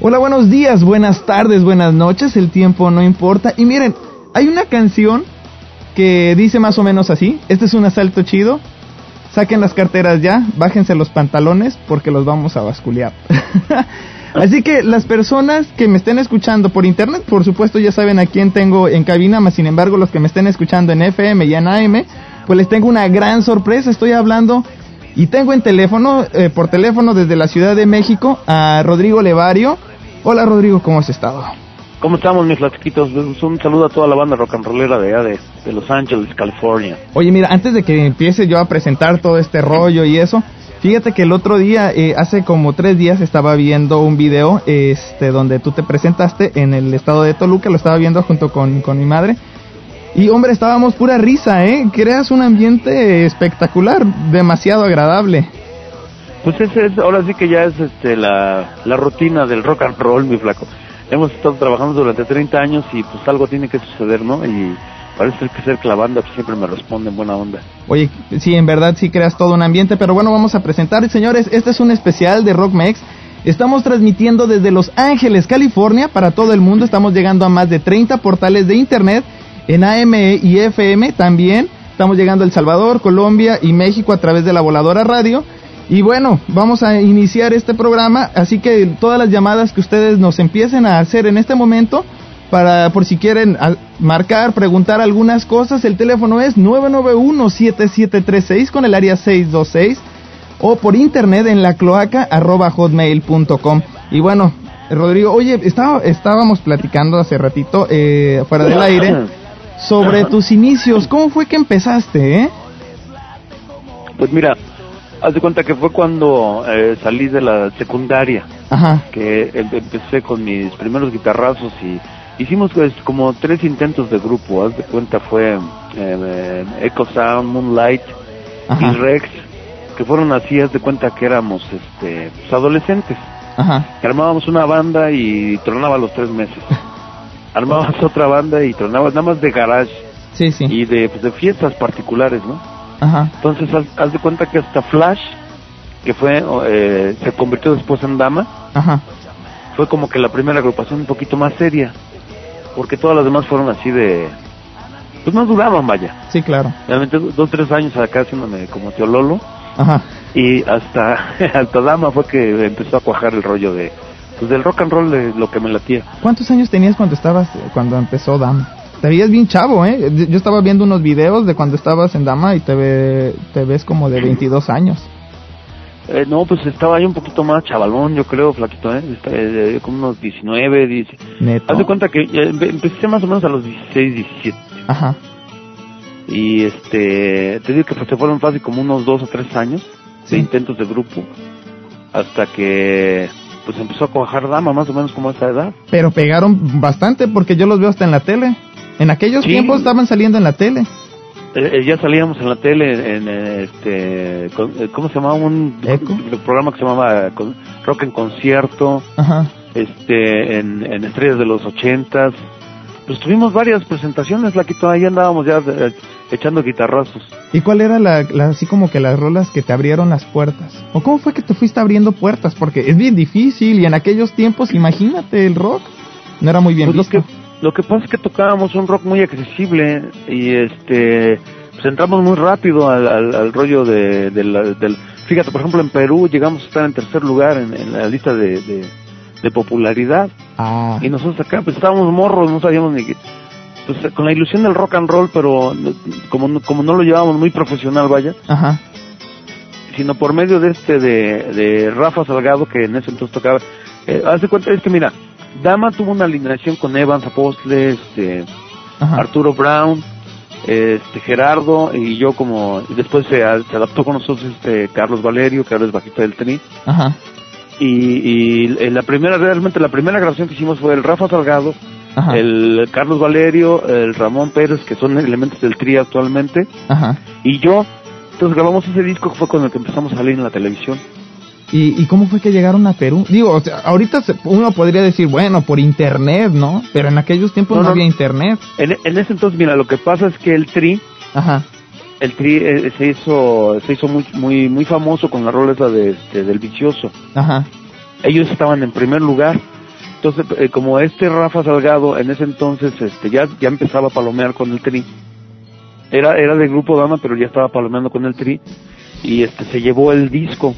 Hola, buenos días, buenas tardes, buenas noches, el tiempo no importa. Y miren, hay una canción que dice más o menos así: este es un asalto chido, saquen las carteras ya, bájense los pantalones porque los vamos a basculear. Así que las personas que me estén escuchando por internet, por supuesto ya saben a quién tengo en cabina, más sin embargo los que me estén escuchando en FM y en AM, pues les tengo una gran sorpresa. Estoy hablando y tengo en teléfono, por teléfono desde la Ciudad de México, a Rodrigo Levario. Hola Rodrigo, ¿cómo has estado? ¿Cómo estamos, mis flaquitos? Un saludo a toda la banda rock and rollera de allá de Los Ángeles, California. Oye, mira, antes de que empiece yo a presentar todo este rollo y eso, fíjate que el otro día, hace como 3 días, estaba viendo un video donde tú te presentaste en el estado de Toluca. Lo estaba viendo junto con mi madre. Y hombre, estábamos pura risa, creas un ambiente espectacular, demasiado agradable. Pues ahora sí que ya es la rutina del rock and roll, mi flaco. Hemos estado trabajando durante 30 años y pues algo tiene que suceder, ¿no? Y parece que ser clavando que siempre me responde en buena onda. Oye, sí, en verdad sí creas todo un ambiente, pero bueno, vamos a presentar, señores, este es un especial de Rockmex. Estamos transmitiendo desde Los Ángeles, California, para todo el mundo. Estamos llegando a más de 30 portales de internet, en AM y FM también. Estamos llegando a El Salvador, Colombia y México a través de la Voladora Radio. Y bueno, vamos a iniciar este programa, así que todas las llamadas que ustedes nos empiecen a hacer en este momento, por si quieren marcar, preguntar algunas cosas, el teléfono es 991-7736 con el área 626, o por internet en lacloaca@hotmail.com. Y bueno, Rodrigo, oye, estábamos platicando hace ratito, fuera del aire, sobre tus inicios. ¿Cómo fue que empezaste, Pues mira, haz de cuenta que fue cuando salí de la secundaria. Ajá. Que empecé con mis primeros guitarrazos y hicimos como 3 intentos de grupo. Haz de cuenta fue Echo Sound, Moonlight, Ajá. y Rex, que fueron así. Haz de cuenta que éramos pues adolescentes. Ajá. Que armábamos una banda y tronaba a los 3 meses. Armábamos otra banda y tronaba, nada más de garage. Sí, sí. Y de fiestas particulares, ¿no? Ajá. Entonces haz de cuenta que hasta Flash, que fue se convirtió después en Dama. Ajá. Fue como que la primera agrupación un poquito más seria, porque todas las demás fueron así de, pues no duraban, vaya. Sí, claro. Realmente 2-3 años acá haciéndome como tío Lolo. Ajá. Y hasta Dama fue que empezó a cuajar el rollo del rock and roll, de lo que me latía. ¿Cuántos años tenías cuando empezó Dama? Te veías bien chavo, Yo estaba viendo unos videos de cuando estabas en Dama y te ves como de 22 años. No, pues estaba ahí un poquito más chavalón, yo creo, flaquito, como unos 19, 10. ¿Neto? Haz de cuenta que empecé más o menos a los 16, 17. Ajá. Y te digo que pues, se fueron fácil como unos 2 o 3 años de intentos de grupo, hasta que pues empezó a cuajar Dama, más o menos como a esa edad. Pero pegaron bastante, porque yo los veo hasta en la tele. En aquellos tiempos estaban saliendo en la tele. Ya salíamos en la tele, ¿cómo se llamaba? Un programa que se llamaba Rock en Concierto. Ajá. En Estrellas de los 80s. Pues tuvimos varias presentaciones, ahí andábamos ya echando guitarrazos. ¿Y cuál era así como que las rolas que te abrieron las puertas? ¿O cómo fue que te fuiste abriendo puertas? Porque es bien difícil, y en aquellos tiempos, imagínate, el rock no era muy bien visto. Lo que pasa es que tocábamos un rock muy accesible y pues entramos muy rápido al rollo del... Fíjate, por ejemplo, en Perú llegamos a estar en tercer lugar en la lista de popularidad. Ah. Y nosotros acá pues estábamos morros, no sabíamos ni qué, pues con la ilusión del rock and roll, pero como no lo llevábamos muy profesional, vaya. Ajá. Sino por medio de Rafa Salgado, que en ese entonces tocaba. Haz de cuenta, es que mira, Dama tuvo una alineación con Evans Apostle, Arturo Brown, Gerardo, y yo y después se adaptó con nosotros Carlos Valerio, que ahora es bajista del Tri. Ajá. Y realmente la primera grabación que hicimos fue el Rafa Salgado, ajá, el Carlos Valerio, el Ramón Pérez, que son elementos del Tri actualmente, ajá, y yo. Entonces grabamos ese disco, que fue con el que empezamos a salir en la televisión. ¿Y cómo fue que llegaron a Perú? Digo, o sea, ahorita uno podría decir, bueno, por internet, ¿no? Pero en aquellos tiempos no había internet. En ese entonces, mira, lo que pasa es que el Tri, ajá, el Tri se hizo muy muy famoso con la rola esa del Vicioso. Ajá. Ellos estaban en primer lugar, Entonces, como Rafa Salgado en ese entonces ya empezaba a palomear con el Tri. Era del grupo Dama, pero ya estaba palomeando con el Tri, y se llevó el disco.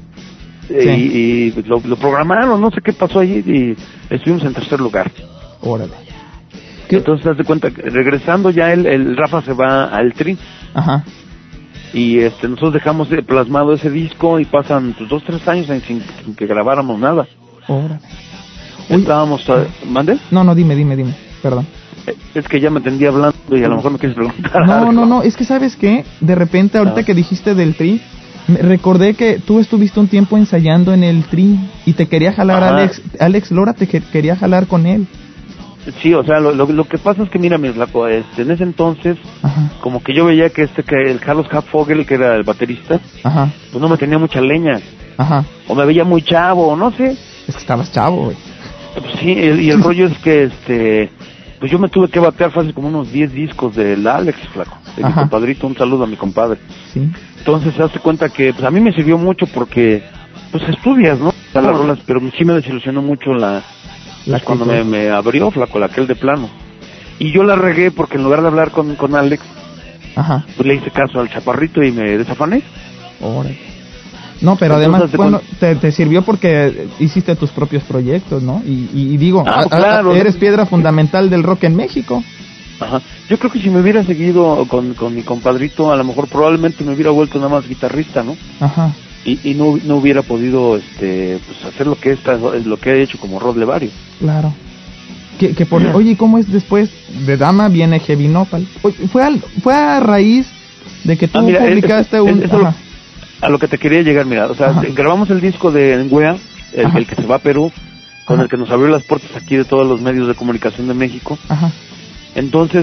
Sí. Y lo programaron, no sé qué pasó allí, y estuvimos en tercer lugar. Órale. Entonces, haz de cuenta que regresando ya el Rafa se va al Tri. Ajá. Y nosotros dejamos plasmado ese disco, y pasan 2-3 años sin que grabáramos nada. Órale. Estábamos... ¿Mande? No, dime, perdón. Es que ya me entendí hablando y a lo mejor me quieres preguntar algo. No, es que ¿sabes qué? De repente, ahorita que dijiste del Tri, recordé que tú estuviste un tiempo ensayando en el Tri y te quería jalar Alex Lora, quería jalar con él. Sí, o sea, lo que pasa es que mira, mi flaco, en ese entonces, ajá, como que yo veía que el Carlos Hapfogel, que era el baterista, ajá, pues no me tenía mucha leña. Ajá. O me veía muy chavo, o no sé. Es que estabas chavo, güey. Pues sí, y el rollo es que pues yo me tuve que batear fácil como unos 10 discos del Alex, flaco, de mi compadrito. Un saludo a mi compadre. Sí. Entonces, hazte cuenta que pues a mí me sirvió mucho porque pues estudias, ¿no? Las rolas, pero sí me desilusionó mucho pues, cuando me abrió, flaco, aquel de plano. Y yo la regué porque en lugar de hablar con Alex, ajá, pues le hice caso al chaparrito y me desafané. Órale. No, pero entonces, además, bueno, te sirvió porque hiciste tus propios proyectos, ¿no? Y digo, claro, eres piedra fundamental del rock en México. Ajá. Yo creo que si me hubiera seguido con mi compadrito, a lo mejor probablemente me hubiera vuelto nada más guitarrista, ¿no? Ajá. Y no hubiera podido pues hacer lo que he hecho como Rod Levario. Claro. Oye, ¿cómo es después de Dama viene Heavy Nopal? Fue a raíz de que tú publicaste a lo que te quería llegar, mira, o sea, grabamos el disco de Ngüea, el que se va a Perú, con el que nos abrió las puertas aquí de todos los medios de comunicación de México. Ajá. Entonces,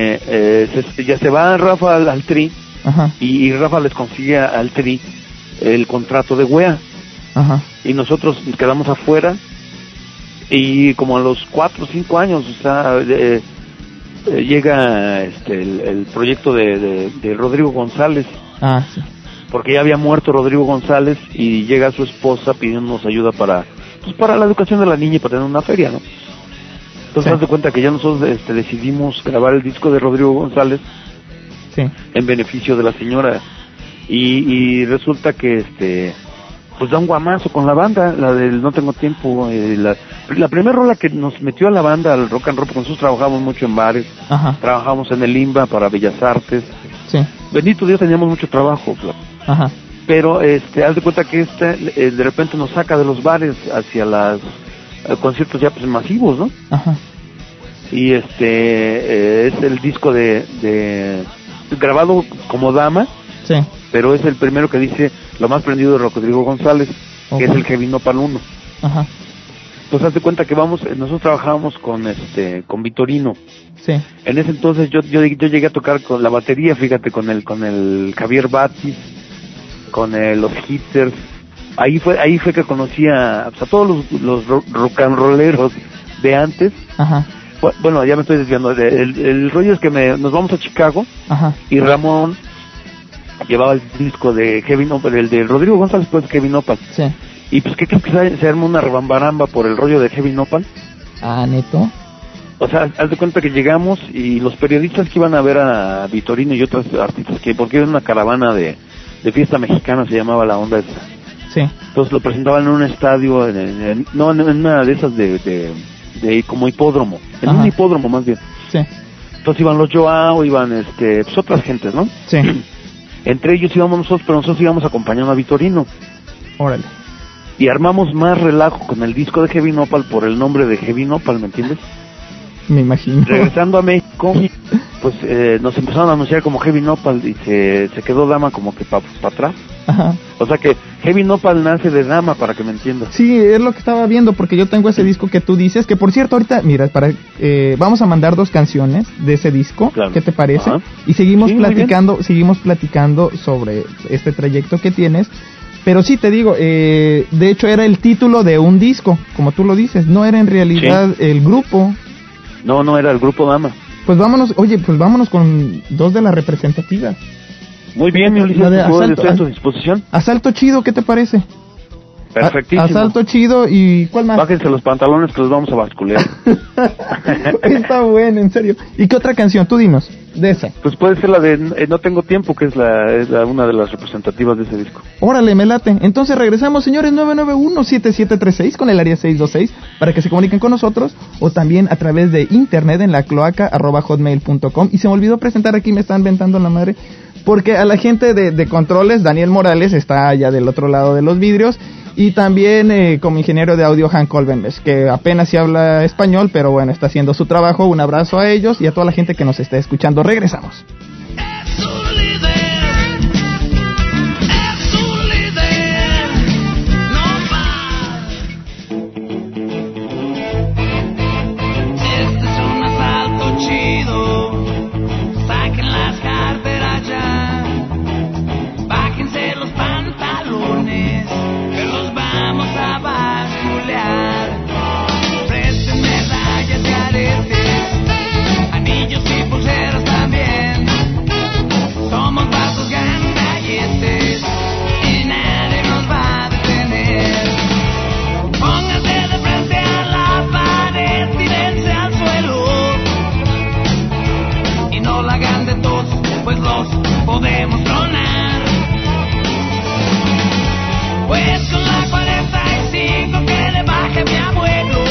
ya se va Rafa al Tri, y Rafa les consigue al Tri el contrato de Ngüea. Ajá. Y nosotros quedamos afuera, y como a los 4 o 5 años, o sea, llega el proyecto de Rodrigo González. Ah, sí. Porque ya había muerto Rodrigo González, y llega su esposa pidiéndonos ayuda para la educación de la niña y para tener una feria, ¿no? Entonces, haz de cuenta que ya nosotros decidimos grabar el disco de Rodrigo González, sí, en beneficio de la señora, y resulta que pues da un guamazo con la banda, la del No Tengo Tiempo. La primera rola que nos metió a la banda al rock and roll, porque nosotros trabajamos mucho en bares, trabajamos en el IMBA para Bellas Artes. Sí. Bendito Dios, teníamos mucho trabajo, ajá, pero haz de cuenta que de repente nos saca de los bares hacia los conciertos ya pues masivos, ¿no? Ajá. Y es el disco de grabado como Dama. Sí. Pero es el primero que dice Lo Más Prendido de Rodrigo González, que es el Heavy Nopal 1. Ajá. Pues haz de cuenta que nosotros trabajábamos con Vitorino. Sí. En ese entonces yo llegué a tocar con la batería, fíjate, con el Javier Batis, con los Hitters. Ahí fue que conocí a todos los rock and rolleros de antes. Ajá. Bueno, ya me estoy desviando. El rollo es que nos vamos a Chicago. Ajá. Y Ramón llevaba el disco de Heavy Nopal, el de Rodrigo González, pues Heavy Nopal. Sí. Y pues, ¿qué crees que se armó una rebambaramba por el rollo de Heavy Nopal? Ah, ¿neto? O sea, haz de cuenta que llegamos y los periodistas que iban a ver a Vitorino y otros artistas, porque era una caravana de fiesta mexicana, se llamaba la onda esa. Sí. Entonces lo presentaban en un estadio, en una de esas de como hipódromo, en un hipódromo más bien. Sí. Entonces iban los Joao, iban pues otras gentes, ¿no? Sí. Entre ellos íbamos nosotros, pero nosotros íbamos acompañando a Vitorino. Órale. Y armamos más relajo con el disco de Heavy Nopal por el nombre de Heavy Nopal, ¿me entiendes? Me imagino. Regresando a México, pues nos empezaron a anunciar como Heavy Nopal y se quedó Dama como que para atrás. Ajá. O sea que Heavy Nopal nace de Dama, para que me entiendas. Sí, es lo que estaba viendo, porque yo tengo ese disco que tú dices, que por cierto ahorita, mira, vamos a mandar 2 canciones de ese disco, claro. ¿Qué te parece? Ajá. Y seguimos platicando sobre este trayecto que tienes. Pero sí, te digo, de hecho era el título de un disco, como tú lo dices, no era en realidad el grupo. No era el grupo Dama. Pues vámonos con 2 de las representativas. Muy bien, mi Ulises, estoy a tu disposición. Asalto Chido, ¿qué te parece? Perfectísimo. Asalto chido. ¿Y cuál más? Bájense los pantalones que los vamos a basculear. Está bueno, en serio. ¿Y qué otra canción? Tú dinos, de esa. Pues puede ser la de No Tengo Tiempo, que es una de las representativas de ese disco. Órale, me late. Entonces regresamos, señores, 991-7736 con el área 626 para que se comuniquen con nosotros, o también a través de internet en la cloaca @hotmail.com. Y se me olvidó presentar aquí, me están ventando la madre, porque a la gente de controles, Daniel Morales, está allá del otro lado de los vidrios, y también como ingeniero de audio, Hank Colbenbes, que apenas sí habla español, pero bueno, está haciendo su trabajo. Un abrazo a ellos y a toda la gente que nos está escuchando. Regresamos. Podemos tronar, pues con la 45 que le baje mi abuelo,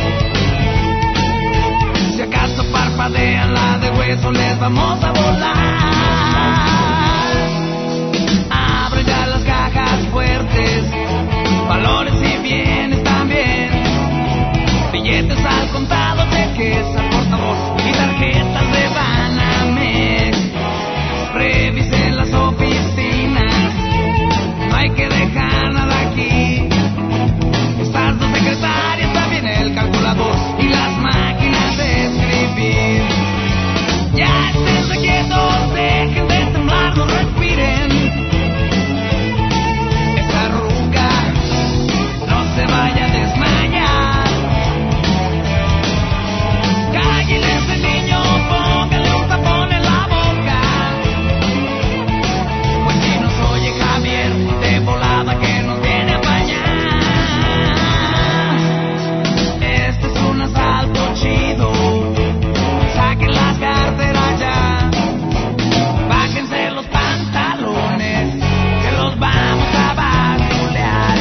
si acaso parpadean la de hueso les vamos a volar. Abre ya las cajas fuertes, valores y bienes también, billetes al contado, cheques al portavoz y tarjetas de Banamex. Revisen las oficinas, no hay que dejar nada aquí. Estas dos secretarias, también el calculador y las máquinas de escribir. Ya estén quietos, dejen de temblar, no respiren. Esta ruca no se vaya a desmayar. Cállale ese niño, póngale un tapón en la boca. Javier, de volada que nos viene a bañar. Este es un asalto chido, saquen las carteras ya, bájense los pantalones, que los vamos a basulear.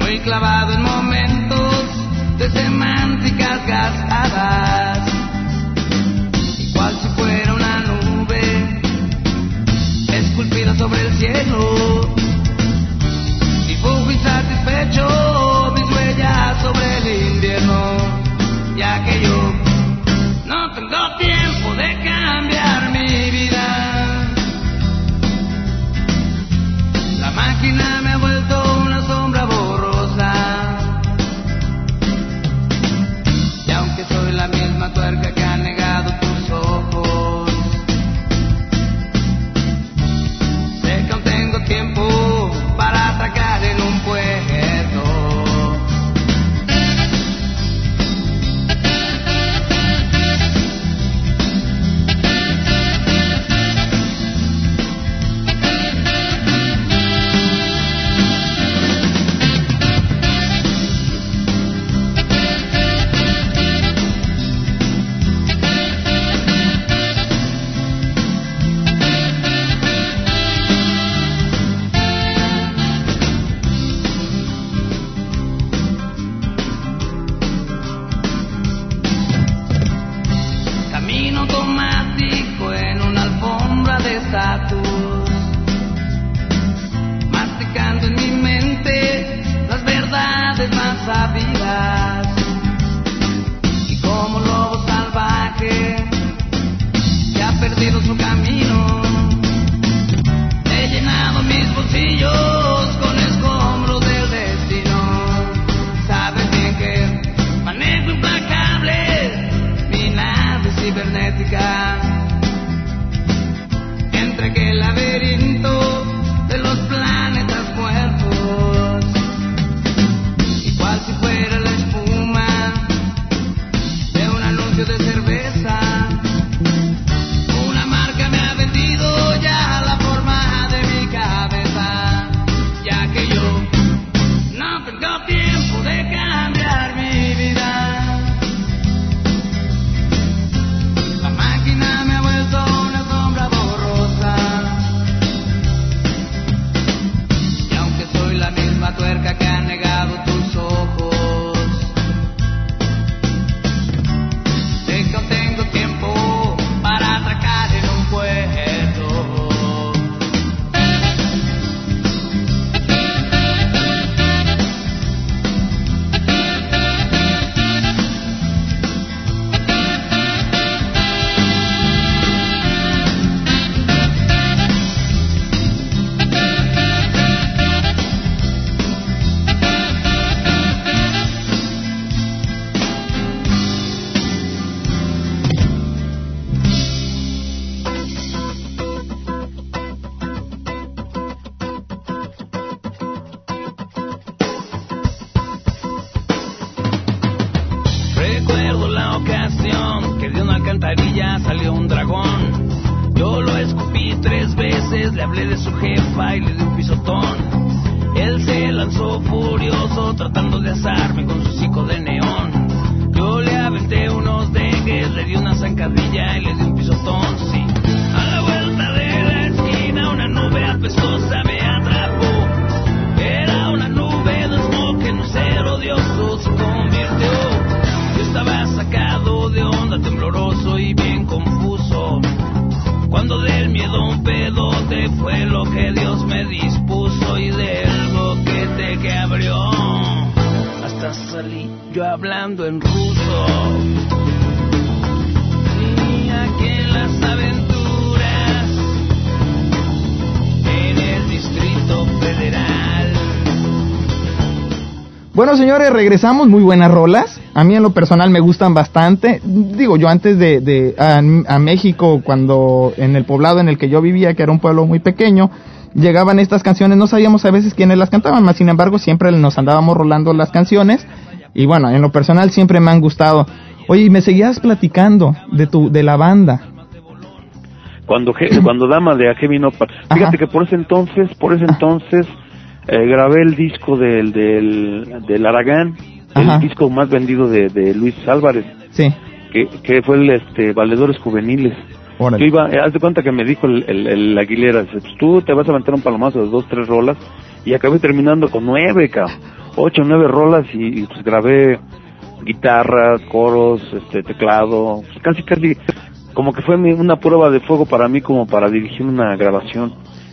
muy clavado en momentos de semánticas gastadas, cual si fuera una nube esculpida sobre el cielo. Dibujo insatisfecho mis huellas sobre el invierno, ya que yo no tengo tiempo de cambiar mi vida. La máquina me ha vuelto una sombra borrosa, y aunque soy la misma tuerca que ha negado tus ojos, sé que aún tengo tiempo para atracar en un puerto. Masticando en mi mente las verdades más sabidas, y como lobo salvaje que ha perdido su camino, he llenado mis bolsillos con escombros del destino. Sabes bien que manejo implacable mi nave cibernética, que el laberinto de los planetas muertos, y cual si fuera la espuma de un anuncio de cerveza, una marca me ha vendido ya la forma de mi cabeza, ya que yo no tengo tiempo de cambiar mi vida. La máquina me ha vuelto una sombra borrosa, la tuerca que ha negado tus ojos. Sé que aún tengo tiempo para atracar en un puerto. Recuerdo la ocasión que de una alcantarilla salió un dragón. Yo lo escupí 3 veces, le hablé de su jefa y le di un pisotón. Él se lanzó furioso tratando de asarme con su hocico de neón. Yo le aventé unos dengues, le di una zancadilla y le di un pisotón, sí. A la vuelta de la esquina una nube apestosa me atrapó. Era una nube de smog que en un ser odioso se convirtió. Yo estaba sacado de onda, tembloroso y bien confuso, cuando del miedo un pedote fue lo que Dios me dispuso, y del boquete que abrió hasta salí yo hablando en ruso. Y aquí en las aventuras en el Distrito Federal. Bueno, señores, regresamos. Muy buenas rolas. A mí en lo personal me gustan bastante. Digo, yo antes de a México, cuando en el poblado en el que yo vivía, que era un pueblo muy pequeño, llegaban estas canciones, no sabíamos a veces quiénes las cantaban, más sin embargo siempre nos andábamos rolando las canciones, y bueno, en lo personal siempre me han gustado. Oye, y me seguías platicando de la banda. Cuando Dama de Heavy Nopal. Fíjate que por ese entonces grabé el disco del Aragán, el disco más vendido de Luis Álvarez. Sí. Que fue el Valedores Juveniles. Órale. Yo haz de cuenta que me dijo el Aguilera, pues tú te vas a aventar un palomazo de 2-3 rolas, y acabé terminando con 9, cabrón. 8 o 9 rolas y pues grabé guitarras, coros, teclado, pues casi como que fue una prueba de fuego para mí como para dirigir una grabación.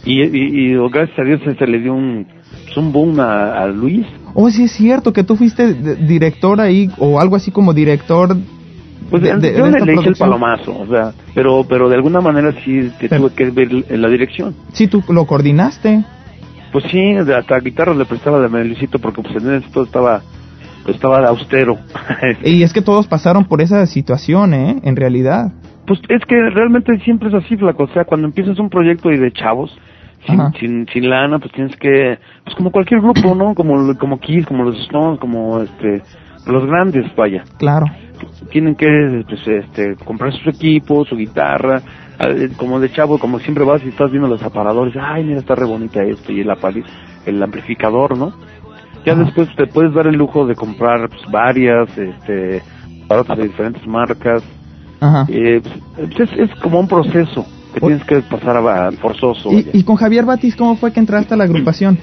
Y gracias a Dios se le dio un boom a Luis. Oh, sí es cierto que tú fuiste director ahí, o algo así como director. Pues yo le hice el palomazo, o sea, pero de alguna manera sí tuve que ver en la dirección. Sí, tú lo coordinaste. Pues sí, hasta guitarras le prestaba de Luisito porque pues en esto estaba austero. Y es que todos pasaron por esa situación, en realidad. Pues es que realmente siempre es así, flaco, o sea, cuando empiezas un proyecto y de chavos, sin lana, pues tienes que, pues como cualquier grupo, ¿no? Como Kiss, como los Stones, como los grandes, vaya. Claro. Tienen que, pues, comprar su equipo, su guitarra, como de chavo, como siempre vas y estás viendo los aparadores, ay, mira, está re bonita esto, y el amplificador, ¿no? Ya después te puedes dar el lujo de comprar, pues, varias, aparatos de diferentes marcas. Ajá. Pues es como un proceso que tienes que pasar a forzoso. ¿Y con Javier Batis cómo fue que entraste a la agrupación?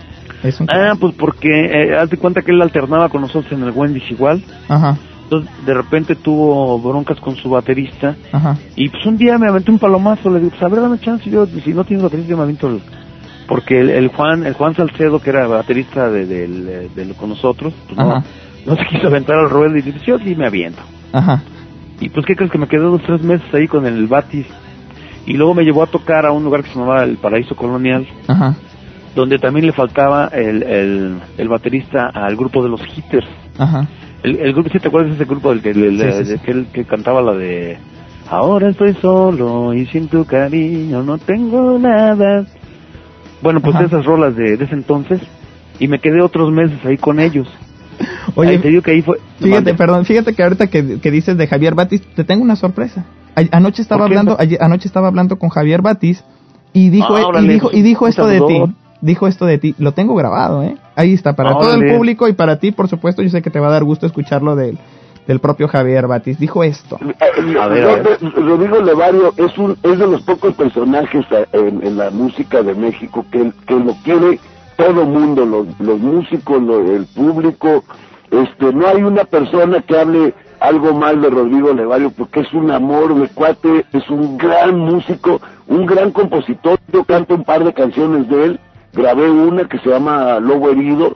Pues porque haz de cuenta que él alternaba con nosotros en el Wendy's igual. Ajá. Entonces de repente tuvo broncas con su baterista. Ajá. Y pues un día me aventé un palomazo, le digo, pues a ver, dame chance, yo si no tienes baterista yo me aviento porque el Juan Salcedo, que era baterista con nosotros, pues no se quiso aventar al ruedo y dice, yo sí me aviento. Ajá. Y pues, ¿qué crees? Que me quedé 2-3 meses ahí con el Batis. Y luego me llevó a tocar a un lugar que se llamaba el Paraíso Colonial. Ajá. Donde también le faltaba el baterista al grupo de los Hitters. Ajá. El grupo, ¿sí te acuerdas de ese grupo del que cantaba la de Ahora estoy solo y sin tu cariño no tengo nada? Bueno, pues esas rolas de ese entonces. Y me quedé otros meses ahí con ellos. Oye, te digo que ahí fue... Fíjate que ahorita que dices de Javier Batis, te tengo una sorpresa. Anoche estaba hablando con Javier Batis y dijo esto de ti. Dijo esto de ti. Lo tengo grabado, Ahí está, para todo el público y para ti, por supuesto. Yo sé que te va a dar gusto escucharlo del propio Javier Batis. Dijo esto. A ver. Rodrigo Levario es de los pocos personajes en la música de México que lo quiere todo mundo, los músicos, el público. No hay una persona que hable algo mal de Rodrigo Levario porque es un amor de cuate, es un gran músico, un gran compositor. Yo canto un par de canciones de él, grabé una que se llama Lobo Herido,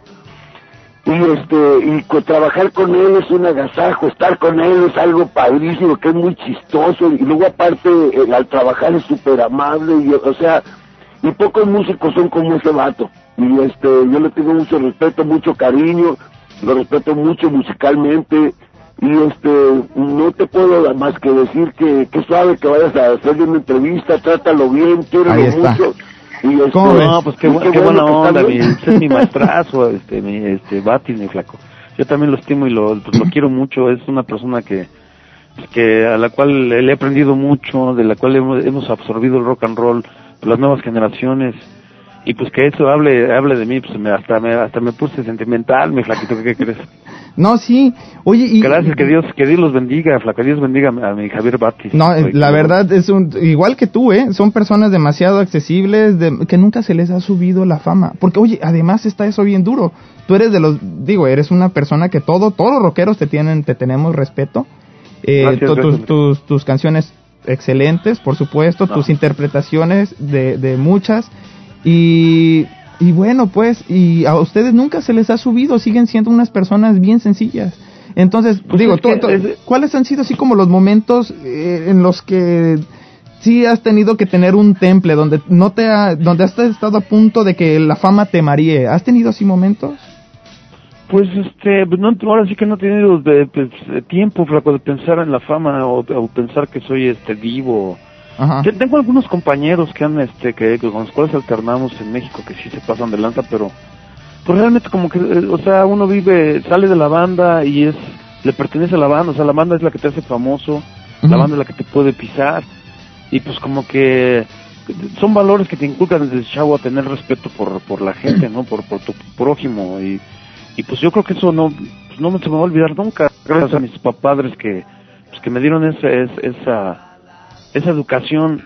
y trabajar con él es un agasajo, estar con él es algo padrísimo, que es muy chistoso, y luego aparte al trabajar es súper amable, y pocos músicos son como ese vato, y yo le tengo mucho respeto, mucho cariño, lo respeto mucho musicalmente, y no te puedo más que decir que suave que vayas a hacerle una entrevista, trátalo bien, quiérelo mucho. Y no, pues qué buena onda, ese es mi maestrazo, Batis, mi flaco. Yo también lo estimo y lo quiero mucho, es una persona que a la cual le he aprendido mucho, de la cual hemos absorbido el rock and roll, las nuevas generaciones, y pues que eso hable de mí, pues hasta me puse sentimental, mi flaquito, ¿qué crees? No, sí. Oye, gracias, que Dios los bendiga, flaca, Dios bendiga a mi Javier Batis. No, la verdad es igual que tú, son personas demasiado accesibles, que nunca se les ha subido la fama, porque oye, además está eso bien duro. Tú eres eres una persona que todos los rockeros te tenemos respeto. Gracias. Tus canciones excelentes, por supuesto, tus interpretaciones de muchas. Y bueno, pues, y a ustedes nunca se les ha subido, siguen siendo unas personas bien sencilas. Entonces, pues ¿cuáles han sido así como los momentos en los que sí has tenido que tener un temple, donde donde has estado a punto de que la fama te maríe? ¿Has tenido así momentos? Pues ahora sí que no he tenido tiempo, flaco, de pensar en la fama o pensar que soy vivo. Ajá. Tengo algunos compañeros que han que con los cuales alternamos en México que sí se pasan de lanza, pero realmente como que uno sale de la banda y le pertenece a la banda, la banda es la que te hace famoso, la banda es la que te puede pisar, y pues como que son valores que te inculcan desde chavo a tener respeto por la gente, ¿no? Por tu prójimo, y pues yo creo que eso no se me va a olvidar nunca, gracias a mis padres que me dieron esa educación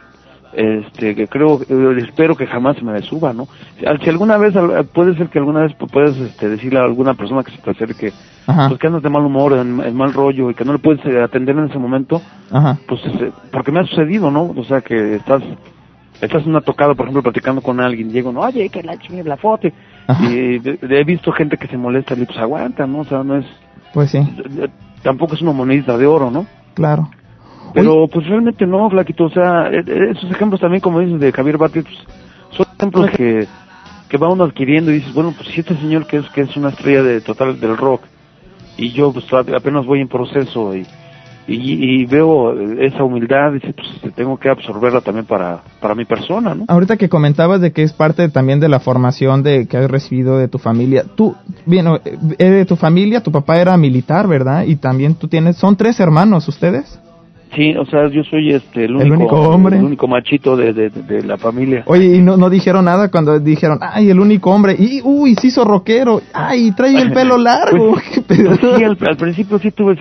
que creo, espero que jamás se me suba, ¿no? Si alguna vez, puede ser que alguna vez puedes decirle a alguna persona que se te acerque, pues que andas de mal humor, en mal rollo, y que no le puedes atender en ese momento, pues porque me ha sucedido, ¿no? O sea, que estás en una tocada, por ejemplo, platicando con alguien, y llego, no, oye, que la foto, y he visto gente que se molesta, y pues aguanta, ¿no? O sea, no es... Pues sí. Tampoco es una monedita de oro, ¿no? Claro. Pero pues realmente no, Flaquito, o sea, esos ejemplos también, como dices, de Javier Batis, pues, son ejemplos que va uno adquiriendo y dices, bueno, pues si este señor que es una estrella del rock, y yo pues apenas voy en proceso y veo esa humildad, dice, pues tengo que absorberla también para mi persona, ¿no? Ahorita que comentabas de que es parte también de la formación que has recibido de tu familia, tú, de tu familia, tu papá era militar, ¿verdad? Y también son 3 hermanos, ¿ustedes? Sí, o sea, yo soy el único hombre, el único machito de la familia. Oye, y no dijeron nada cuando dijeron, ay, el único hombre, y se hizo rockero, ay, trae el pelo largo. Pues, sí, al principio sí tuve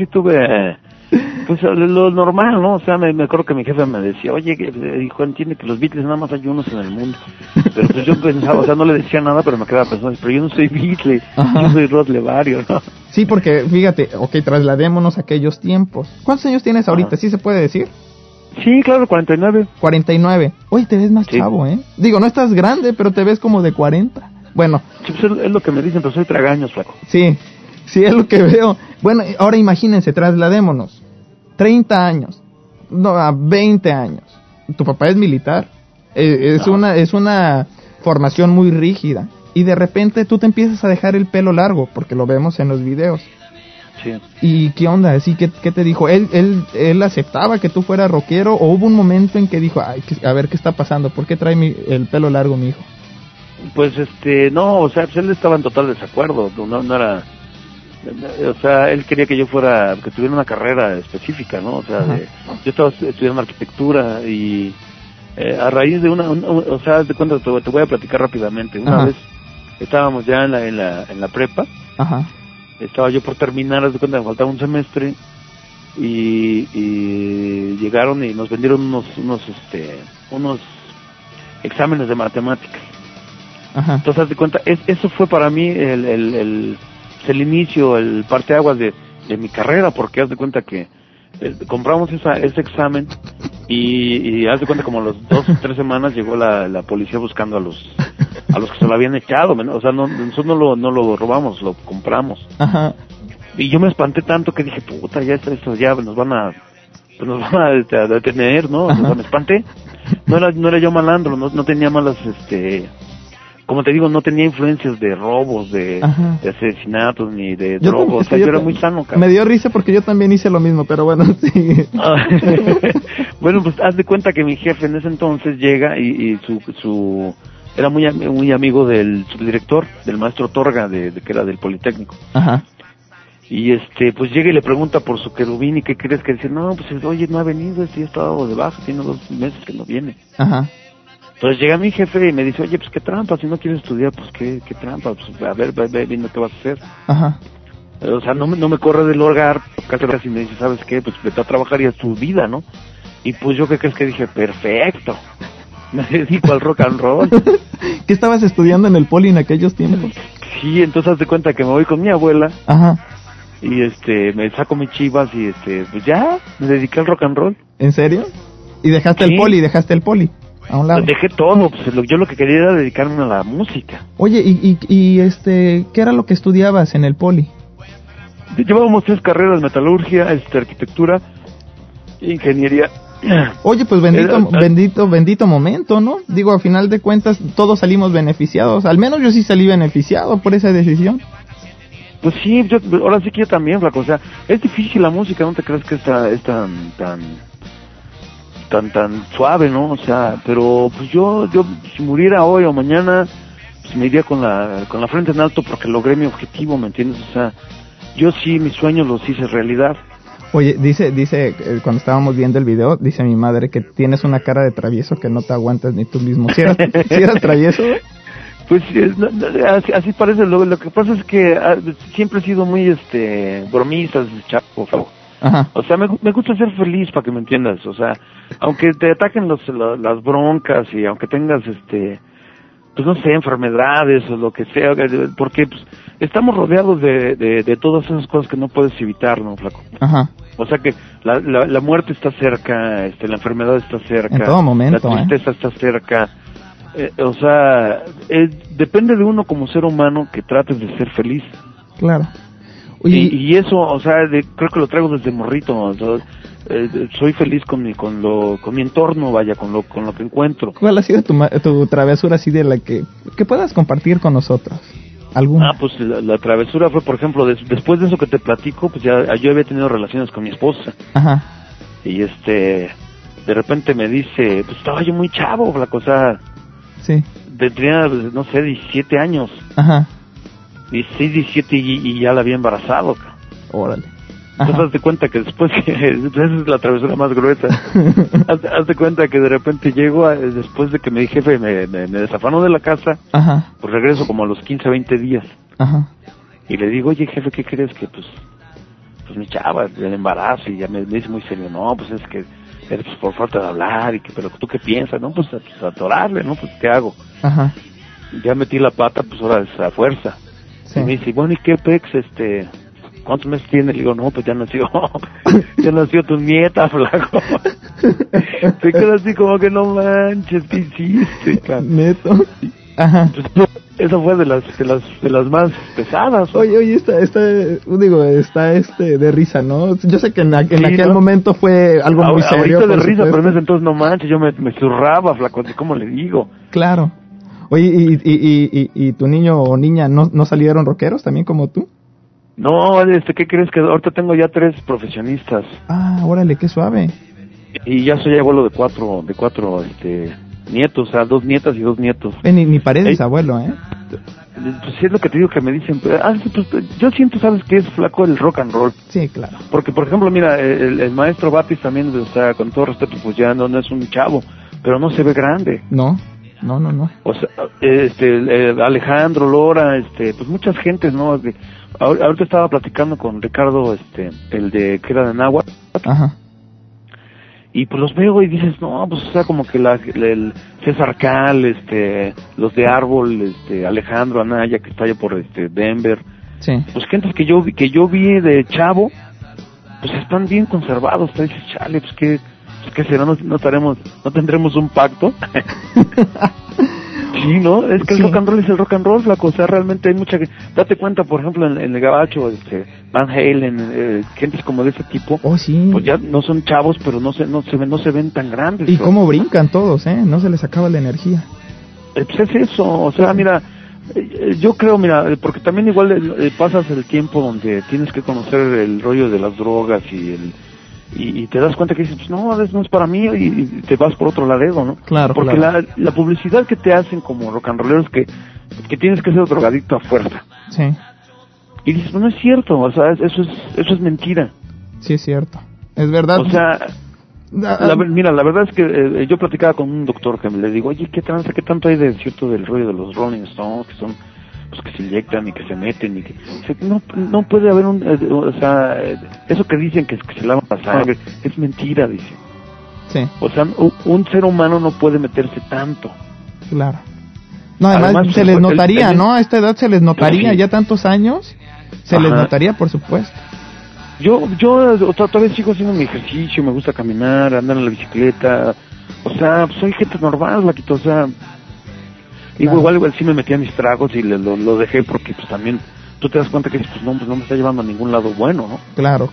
pues lo normal, ¿no? O sea, me acuerdo que mi jefe me decía, oye, hijo, entiende que los Beatles nada más hay unos en el mundo. Pero pues yo pensaba, o sea, no le decía nada, pero me quedaba pensando, pero yo no soy Beatle, yo soy Rod Levario, ¿no? Sí, porque fíjate, trasladémonos a aquellos tiempos. ¿Cuántos años tienes ahorita? ¿Sí se puede decir? Sí, claro, 49. 49. Oye, te ves más chavo, ¿eh? Digo, no estás grande, pero te ves como de 40. Bueno. Sí, pues es lo que me dicen, pero soy tragaños, flaco. Sí, es lo que veo. Bueno, ahora imagínense, trasladémonos. 30 años, no, a 20 años. Tu papá es militar. Es una formación muy rígida. Y de repente tú te empiezas a dejar el pelo largo, porque lo vemos en los videos. Sí. ¿Y qué onda? ¿Así qué te dijo? ¿Él aceptaba que tú fueras rockero o hubo un momento en que dijo, ay, a ver qué está pasando? ¿Por qué trae el pelo largo mi hijo? Pues no, o sea, pues él estaba en total desacuerdo, no era, o sea, él quería que yo que tuviera una carrera específica, ¿no? O sea, yo estaba estudiando arquitectura y a raíz de o sea, de cuenta, te voy a platicar rápidamente. Una vez estábamos ya en la prepa. Estaba yo por terminar, haz de cuenta, me faltaba un semestre y llegaron y nos vendieron unos exámenes de matemáticas. Entonces, haz de cuenta, eso fue para mí el inicio, el parteaguas de mi carrera, porque haz de cuenta que compramos ese examen y haz de cuenta como a los 2 o 3 semanas llegó la policía buscando a los que se lo habían echado, o sea, nosotros no lo robamos, lo compramos. Y yo me espanté tanto que dije, puta, ya esto ya nos van a detener, ¿no? O sea, me espanté. No era yo malandro, no tenía malas, como te digo, no tenía influencias de robos, de asesinatos, ni de drogas. O sea, yo era muy sano, cabrón. Me dio risa porque yo también hice lo mismo, pero bueno, sí. Bueno, pues haz de cuenta que mi jefe en ese entonces llega y su era muy amigo del subdirector, del maestro Torga, que era del Politécnico. Y pues llega y le pregunta por su querubín, y ¿qué crees? Que dice, no, pues oye, no ha venido, ya está de baja, tiene 2 meses que no viene. Entonces llega mi jefe y me dice, oye, pues qué trampa, si no quieres estudiar, pues qué trampa, pues a ver, ve viendo qué vas a hacer. O sea, no me corre del hogar, casi me dice, ¿sabes qué? Pues vete a trabajar y a tu vida, ¿no? Y pues yo, ¿qué crees que dije? Perfecto, me dedico al rock and roll. ¿Qué estabas estudiando en el Poli en aquellos tiempos? Sí, entonces haz de cuenta que me voy con mi abuela. Y me saco mis chivas y pues ya, me dediqué al rock and roll. ¿En serio? ¿Y dejaste el Poli? A un lado. Dejé todo, pues yo lo que quería era dedicarme a la música. Oye, ¿y qué era lo que estudiabas en el Poli? Llevábamos 3 carreras: metalurgia, arquitectura, ingeniería. Oye, pues bendito momento, ¿no? Digo, a final de cuentas todos salimos beneficiados. Al menos yo sí salí beneficiado por esa decisión. Pues sí, ahora sí que yo también, flaco. O sea, es difícil la música, no te crees que es tan suave, ¿no? O sea, pero pues yo si muriera hoy o mañana, pues me iría con la frente en alto porque logré mi objetivo, ¿me entiendes? O sea, yo sí mis sueños los hice realidad. Oye, dice cuando estábamos viendo el video, dice mi madre que tienes una cara de travieso que no te aguantas ni tú mismo. ¿Sí eras travieso? Pues así parece. Lo que pasa es que siempre he sido muy bromista, chavo. Ajá. O sea, me gusta ser feliz, para que me entiendas. O sea, aunque te ataquen las broncas y aunque tengas, pues no sé, enfermedades o lo que sea, porque pues, estamos rodeados de todas esas cosas que no puedes evitar, ¿no, flaco? Ajá. O sea que la muerte está cerca, la enfermedad está cerca. En todo momento, la tristeza está cerca. O sea, depende de uno como ser humano que trates de ser feliz. Claro. Oye, Y eso, o sea, creo que lo traigo desde morrito. O sea, soy feliz con mi entorno, vaya, con lo que encuentro. ¿cuál ha sido tu travesura así de la que puedas compartir con nosotros? ¿Alguna? Pues la travesura fue, por ejemplo, después de eso que te platico, pues ya yo había tenido relaciones con mi esposa. Ajá. Y de repente me dice, pues estaba yo muy chavo, la cosa, Sí. tenía, no sé, 17 años. Ajá. 16, 17 y ya la había embarazado. Órale. Entonces Ajá. hazte cuenta que después, esa es la travesura más gruesa. Hazte cuenta que de repente llego, después de que mi jefe me desafanó de la casa, Ajá. pues regreso como a los 15, 20 días. Ajá. Y le digo, oye jefe, ¿qué crees? Que pues mi chava, el embarazo, y ya me dice muy serio, no, pues es que eres pues, por falta de hablar, y que, pero ¿tú qué piensas? No, pues atorarle, ¿no? Pues ¿qué hago? Ajá. Ya metí la pata, pues ahora es a fuerza. Sí. Y me dice, bueno, ¿y qué pex, ¿cuántos meses tiene? Le digo, no, pues ya nació tu nieta, flaco. Se queda así como que no manches, ¿qué hiciste, cabrón? Neto. Ajá. Pues, esa fue de las más pesadas. Oye, está de risa, ¿no? Yo sé que en aquel ¿no? momento fue algo muy serio. Ahorita de por risa, supuesto. pero en ese entonces no manches, yo me zurraba, flaco, ¿cómo le digo? Claro. Oye, ¿y tu niño o niña no salieron rockeros también como tú? No, ¿qué crees? Que ahorita tengo ya 3 profesionistas. Ah, órale, qué suave. Y ya soy abuelo de cuatro nietos, o sea, 2 nietas y 2 nietos. Ni pareces abuelo, ¿eh? Pues sí es lo que te digo, que me dicen, pues, yo siento, ¿sabes qué es, flaco? El rock and roll. Sí, claro. Porque, por ejemplo, mira, el maestro Batis también, o sea, con todo respeto, pues ya no es un chavo, pero no se ve grande. No. O sea, Alejandro, Lora, pues muchas gentes, ¿no? Ahorita estaba platicando con Ricardo, el que era de Náhuatl. Ajá. Y pues los veo y dices, no, pues o sea, como que el César Cal, los de Árbol, Alejandro Anaya, que está allá por Denver. Sí. Pues gentes que yo vi de chavo, pues están bien conservados. Te dices, chale, pues qué será, no tendremos un pacto. Sí, ¿no? Es que sí. El rock and roll es el rock and roll, flaco. O sea, realmente hay mucha... Date cuenta, por ejemplo, en el gabacho, Van Halen, gentes como de ese tipo. Oh, sí. Pues ya no son chavos, pero no se ven tan grandes. Y cómo brincan todos, ¿eh? No se les acaba la energía. Pues es eso, o sea, mira, yo creo, mira, porque también igual pasas el tiempo donde tienes que conocer el rollo de las drogas y te das cuenta que dices, pues no es para mí, y te vas por otro lado, ¿no? Claro, porque claro. La publicidad que te hacen como rock and rolleros que tienes que ser drogadicto a fuerza. Sí. Y dices, no es cierto, o sea, eso es mentira. Sí, es cierto. Es verdad. O sea, mira, la verdad es que yo platicaba con un doctor que le digo, oye, ¿qué tanto hay de cierto del rollo de los Rolling Stones, que son, pues que se inyectan y que se meten y que no puede haber o sea, eso que dicen que se lavan la sangre, es mentira, dice. Sí. O sea, un ser humano no puede meterse tanto. Claro. No, además se les notaría, ¿no? A esta edad se les notaría, sí. Ya tantos años, se les notaría, por supuesto. Yo todavía sigo haciendo mi ejercicio, me gusta caminar, andar en la bicicleta, o sea, soy gente normal, Laquito, o sea, igual sí me metí a mis tragos y lo dejé porque pues también tú te das cuenta que pues no me está llevando a ningún lado bueno, ¿no? Claro.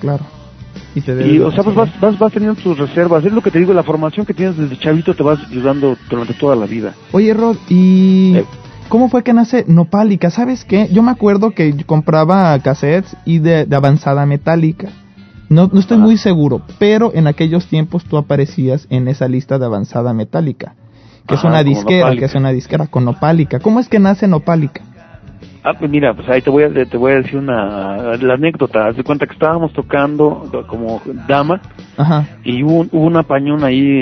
Y o sea, pues vas teniendo tus reservas, es lo que te digo, la formación que tienes desde chavito te vas ayudando durante toda la vida. Oye, Rod, ¿y cómo fue que nace Nopálica? ¿Sabes qué? Yo me acuerdo que yo compraba cassettes y de Avanzada Metálica. No estoy muy seguro, pero en aquellos tiempos tú aparecías en esa lista de Avanzada Metálica, que es una disquera con Nopálica. ¿Cómo es que nace Nopálica? Pues mira, pues ahí te voy a decir la anécdota. Haz de cuenta que estábamos tocando como dama. Ajá. Y hubo una pañón ahí,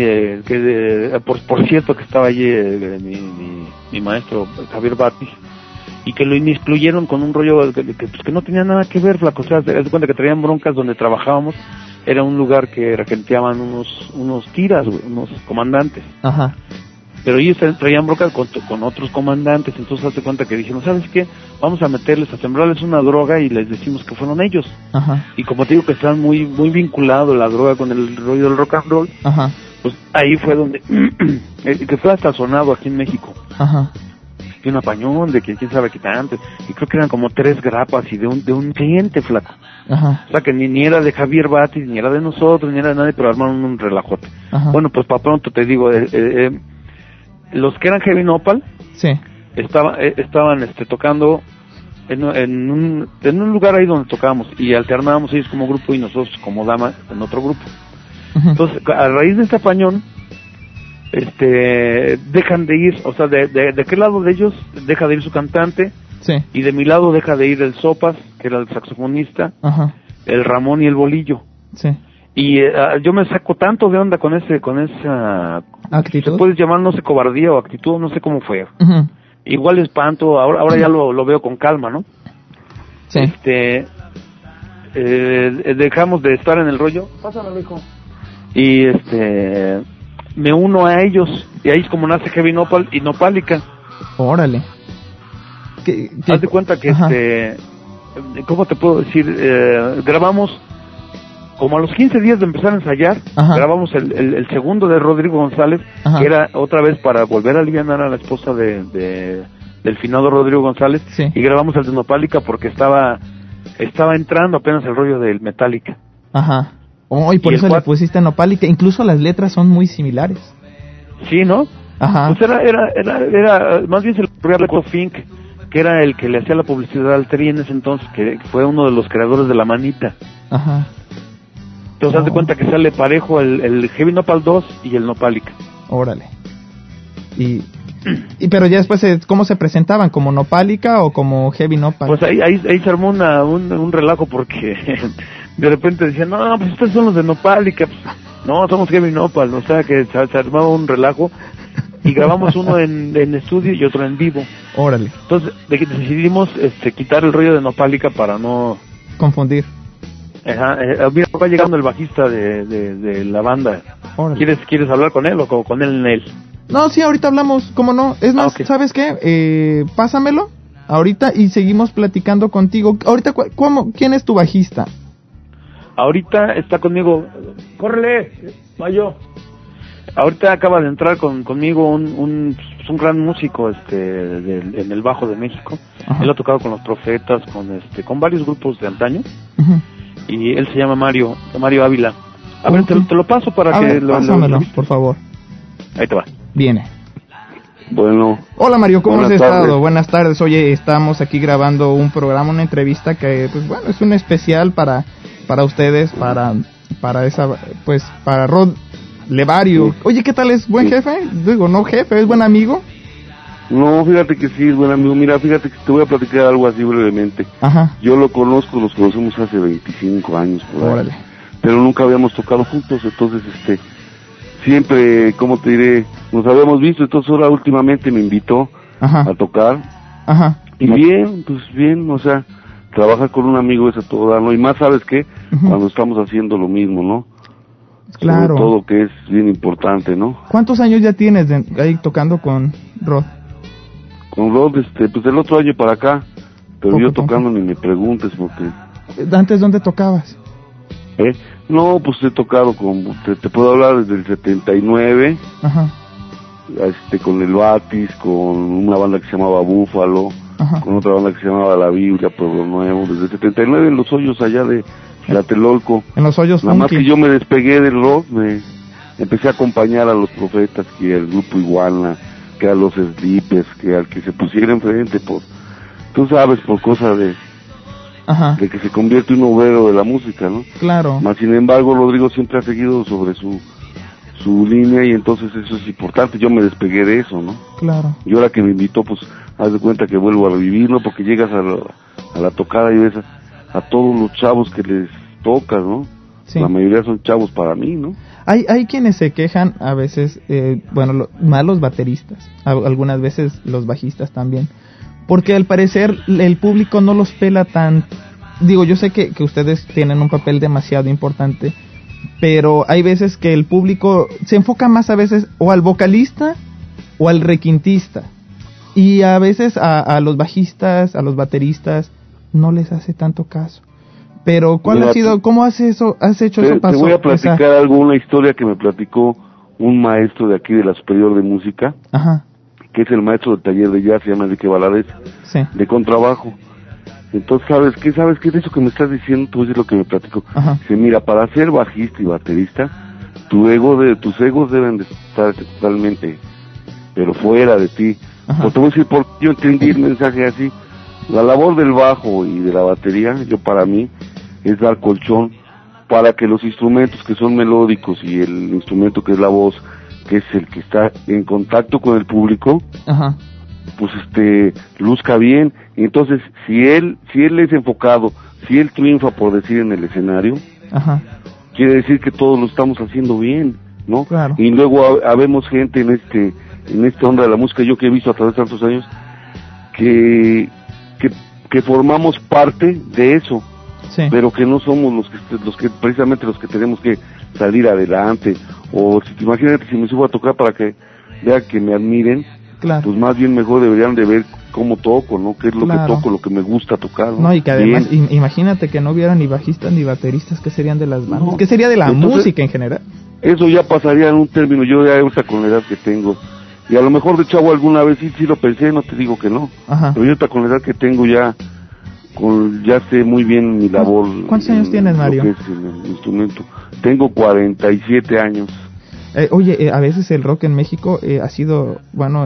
por cierto que estaba allí mi maestro Javier Batis, y que lo incluyeron con un rollo que no tenía nada que ver, flaco. O sea, haz de cuenta que traían broncas donde trabajábamos, era un lugar que regenteaban unos tiras, güey, unos comandantes. Ajá. Pero ellos traían bronca con otros comandantes, entonces hazte cuenta que dijeron, ¿sabes qué? Vamos a meterles, a sembrarles una droga y les decimos que fueron ellos. Ajá. Y como te digo que están muy vinculado la droga con el rollo del rock and roll, Ajá. pues ahí fue donde, que fue hasta sonado aquí en México. Ajá. Y un apañón de que quién sabe qué tanto, y creo que eran como 3 grapas y de un cliente flaco. Ajá. O sea que ni era de Javier Batis, ni era de nosotros, ni era de nadie, pero armaron un relajote. Ajá. Bueno, pues para pronto te digo, los que eran Heavy Nopal Sí. estaban tocando en un lugar ahí donde tocábamos, y alternábamos ellos como grupo y nosotros como dama en otro grupo. Ujú. Entonces, a raíz de este apañón, dejan de ir, o sea, de qué lado de ellos deja de ir su cantante, Sí. y de mi lado deja de ir el Sopas, que era el saxofonista, Ajá. el Ramón y el Bolillo. Sí. Y yo me saco tanto de onda con esa Actitud. se puede llamar, no sé, cobardía o actitud, no sé cómo fue. Ujú. Igual espanto, ahora ya lo veo con calma, ¿no? Sí. Dejamos de estar en el rollo. Pásamelo, hijo. Y me uno a ellos, y ahí es como nace Heavy Nopal y Nopálica. Órale. Haz de cuenta que Ajá. ¿cómo te puedo decir? Grabamos como a los 15 días de empezar a ensayar. Ajá. Grabamos el segundo de Rodrigo González, Ajá. que era otra vez para volver a alivianar a la esposa del finado Rodrigo González. Sí. Y grabamos el de Nopálica porque estaba entrando apenas el rollo del Metallica. Ajá. Oh, y por Y eso el le pusiste Nopálica. Incluso las letras son muy similares. Sí, ¿no? Ajá. Pues era más bien se le ocurrió a Reto Fink, que era el que le hacía la publicidad al Tri en ese entonces, que fue uno de los creadores de La Manita. Ajá. Entonces haz de cuenta que sale parejo el Heavy Nopal 2 y el Nopálica. Órale. Y pero ya después, ¿cómo se presentaban? ¿Como Nopálica o como Heavy Nopal? Pues ahí se armó un relajo porque de repente decían, no, pues ustedes son los de Nopálica. Pues, no, somos Heavy Nopal. O sea que se armaba un relajo y grabamos uno en estudio y otro en vivo. Órale. Entonces decidimos quitar el rollo de Nopálica para no... Confundir. Ajá, mira, va llegando el bajista de la banda. Órale. ¿Quieres hablar con él o con él en él? No, sí, ahorita hablamos, ¿cómo no? Es más, Okay. ¿sabes qué? Pásamelo ahorita y seguimos platicando contigo. Ahorita, ¿quién es tu bajista? Ahorita está conmigo... ¡Córrele, Mayo! Ahorita acaba de entrar conmigo un gran músico en el Bajo de México. Ajá. Él ha tocado con Los Profetas, con varios grupos de antaño. Uh-huh. Y él se llama Mario Ávila. A ver, te lo paso para que pásamelo, por favor. Ahí te va. Viene. Bueno. Hola Mario, ¿cómo has estado? Tardes. Buenas tardes. Oye, estamos aquí grabando un programa, una entrevista que, pues bueno, es un especial para ustedes, para esa, pues, para Rod Levario. Sí. Oye, ¿qué tal? ¿Es buen Sí. jefe? Digo, no jefe, ¿es buen amigo? No, fíjate que sí, es buen amigo. Mira, fíjate que te voy a platicar algo así brevemente. Ajá. Yo lo conozco, nos conocemos hace 25 años por ahí. Órale. Pero nunca habíamos tocado juntos, entonces siempre, ¿cómo te diré? Nos habíamos visto, entonces ahora últimamente me invitó Ajá. a tocar. Ajá. Y bien, pues bien, o sea, trabajar con un amigo es a todo dar, ¿no? Y más, ¿sabes qué? Ujú. Cuando estamos haciendo lo mismo, ¿no? Claro. Sobre todo que es bien importante, ¿no? ¿Cuántos años ya tienes ahí tocando con Rod? Con Rod, pues el otro año para acá, pero Poco, yo poco. tocando ni me preguntes porque... ¿Antes dónde tocabas? No, pues he tocado te puedo hablar desde el 79, Ajá. con el Batis, con una banda que se llamaba Búfalo, Ajá. con otra banda que se llamaba La Biblia, Pueblo Nuevo, desde el 79 en los hoyos allá de Tlatelolco. En los hoyos Nada más funky. que yo me despegué del rock, me empecé a acompañar a Los Profetas, que el grupo Iguana, que a los Sleepers, que al que se pusiera enfrente tú sabes, por cosa de Ajá. que se convierte en un obrero de la música, ¿no? Claro. Más sin embargo, Rodrigo siempre ha seguido sobre su línea y entonces eso es importante. Yo me despegué de eso, ¿no? Claro. Y ahora que me invitó, pues haz de cuenta que vuelvo a revivirlo, porque llegas a la tocada y ves a todos los chavos que les tocas, ¿no? Sí. La mayoría son chavos para mí, ¿no? Hay quienes se quejan a veces, más los bateristas, algunas veces los bajistas también, porque al parecer el público no los pela tanto. Digo, yo sé que ustedes tienen un papel demasiado importante, pero hay veces que el público se enfoca más a veces o al vocalista o al requintista, y a veces a los bajistas, a los bateristas no les hace tanto caso. Pero ¿cuál Mira, ha sido, cómo has hecho eso te voy a platicar una historia que me platicó un maestro de aquí de la Superior de Música, Ajá, que es el maestro del taller de jazz, se llama Enrique Valadez, sí, de contrabajo. Entonces, ¿sabes qué de eso que me estás diciendo? Tú dices lo que me platicó. ajá, Dice, mira, para ser bajista y baterista, tus egos deben de estar totalmente, pero fuera de ti. ajá, Pues te voy a decir, porque yo entendí el mensaje así. La labor del bajo y de la batería, para mí, es dar colchón para que los instrumentos que son melódicos y el instrumento que es la voz, que es el que está en contacto con el público, ajá, pues luzca bien. Y entonces, si él es enfocado, si él triunfa, por decir, en el escenario, ajá, quiere decir que todos lo estamos haciendo bien, ¿no? claro, Y luego habemos gente en esta onda de la música, yo que he visto a través de tantos años, que formamos parte de eso, sí, pero que no somos los que precisamente los que tenemos que salir adelante. O si te imagínate, si me subo a tocar para que vea que me admiren, claro. pues más bien mejor deberían de ver cómo toco, ¿no? Qué es lo Claro. que toco, lo que me gusta tocar, ¿no? No, y que además, Bien. imagínate que no hubiera ni bajistas ni bateristas, ¿qué serían de las bandas? No. ¿Qué sería de la Entonces, música en general? Eso ya pasaría en un término, yo ya ahorita con la edad que tengo, y a lo mejor de chavo alguna vez sí lo pensé, no te digo que no, Ajá. pero yo ahorita con la edad que tengo ya sé muy bien mi labor. ¿Cuántos años tienes, Mario? Lo que es el instrumento. Tengo 47 años. Oye, a veces el rock en México ha sido, bueno,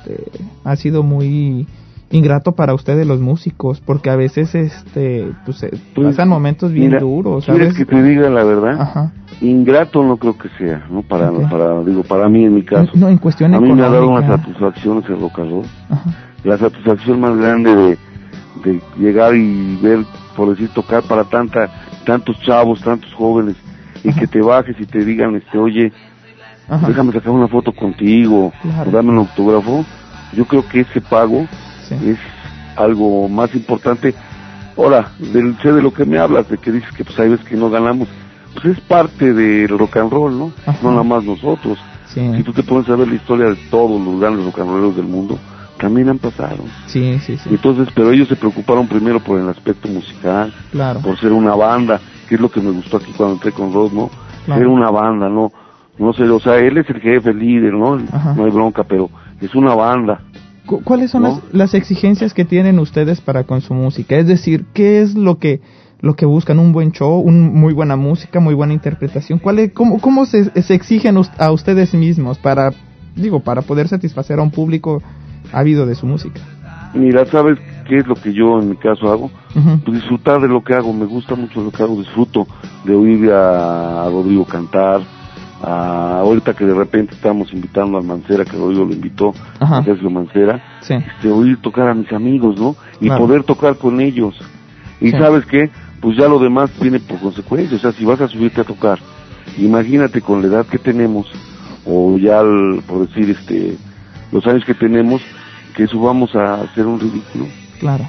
ha sido muy ingrato para ustedes los músicos, porque a veces pues pasan momentos bien Mira, duros, ¿quieres ¿sabes? que te diga la verdad? Ajá. Ingrato no creo que sea, ¿no? Ok. Para mí en mi caso. No, en cuestión a mí me ha dado económica. unas satisfacciones el rock and roll. Ajá. La satisfacción más grande de llegar y ver, por decir, tocar para tantos chavos, tantos jóvenes, y Ajá. que te bajes y te digan, oye, Ajá. déjame sacar una foto contigo, Claro. o dame un autógrafo. Yo creo que ese pago Sí. es algo más importante. Ahora, sé de lo que me hablas, de que dices que pues hay veces que no ganamos, pues es parte del rock and roll, ¿no? Ajá. No nada más nosotros. Sí. Si tú te pones a ver la historia de todos los grandes rock and rolleros del mundo, también han pasado. Sí, sí, sí. Entonces, pero ellos se preocuparon primero por el aspecto musical, Claro. por ser una banda, que es lo que me gustó aquí cuando entré con Rod, ¿no? Claro. Ser una banda, no sé, o sea, él es el jefe, el líder, ¿no? Ajá. No hay bronca, pero es una banda. ¿Cuáles son ¿No? las exigencias que tienen ustedes para con su música? Es decir, ¿qué es lo que buscan? ¿Un buen show? ¿Muy buena música? ¿Muy buena interpretación? ¿Cómo se exigen a ustedes mismos para poder satisfacer a un público ávido de su música? Mira, ¿sabes qué es lo que yo en mi caso hago? Ujú. Pues disfrutar de lo que hago, me gusta mucho lo que hago, disfruto de oír a Rodrigo cantar, ahorita que de repente estamos invitando al Mancera, que Rodrigo lo invitó, Ajá. a Sergio Mancera, Sí. oír tocar a mis amigos, ¿no? Y Claro. poder tocar con ellos. Y Sí. ¿sabes qué? Pues ya lo demás viene por consecuencia, o sea, si vas a subirte a tocar, imagínate con la edad que tenemos, o ya, por decir, los años que tenemos, que subamos a hacer un ridículo, Claro.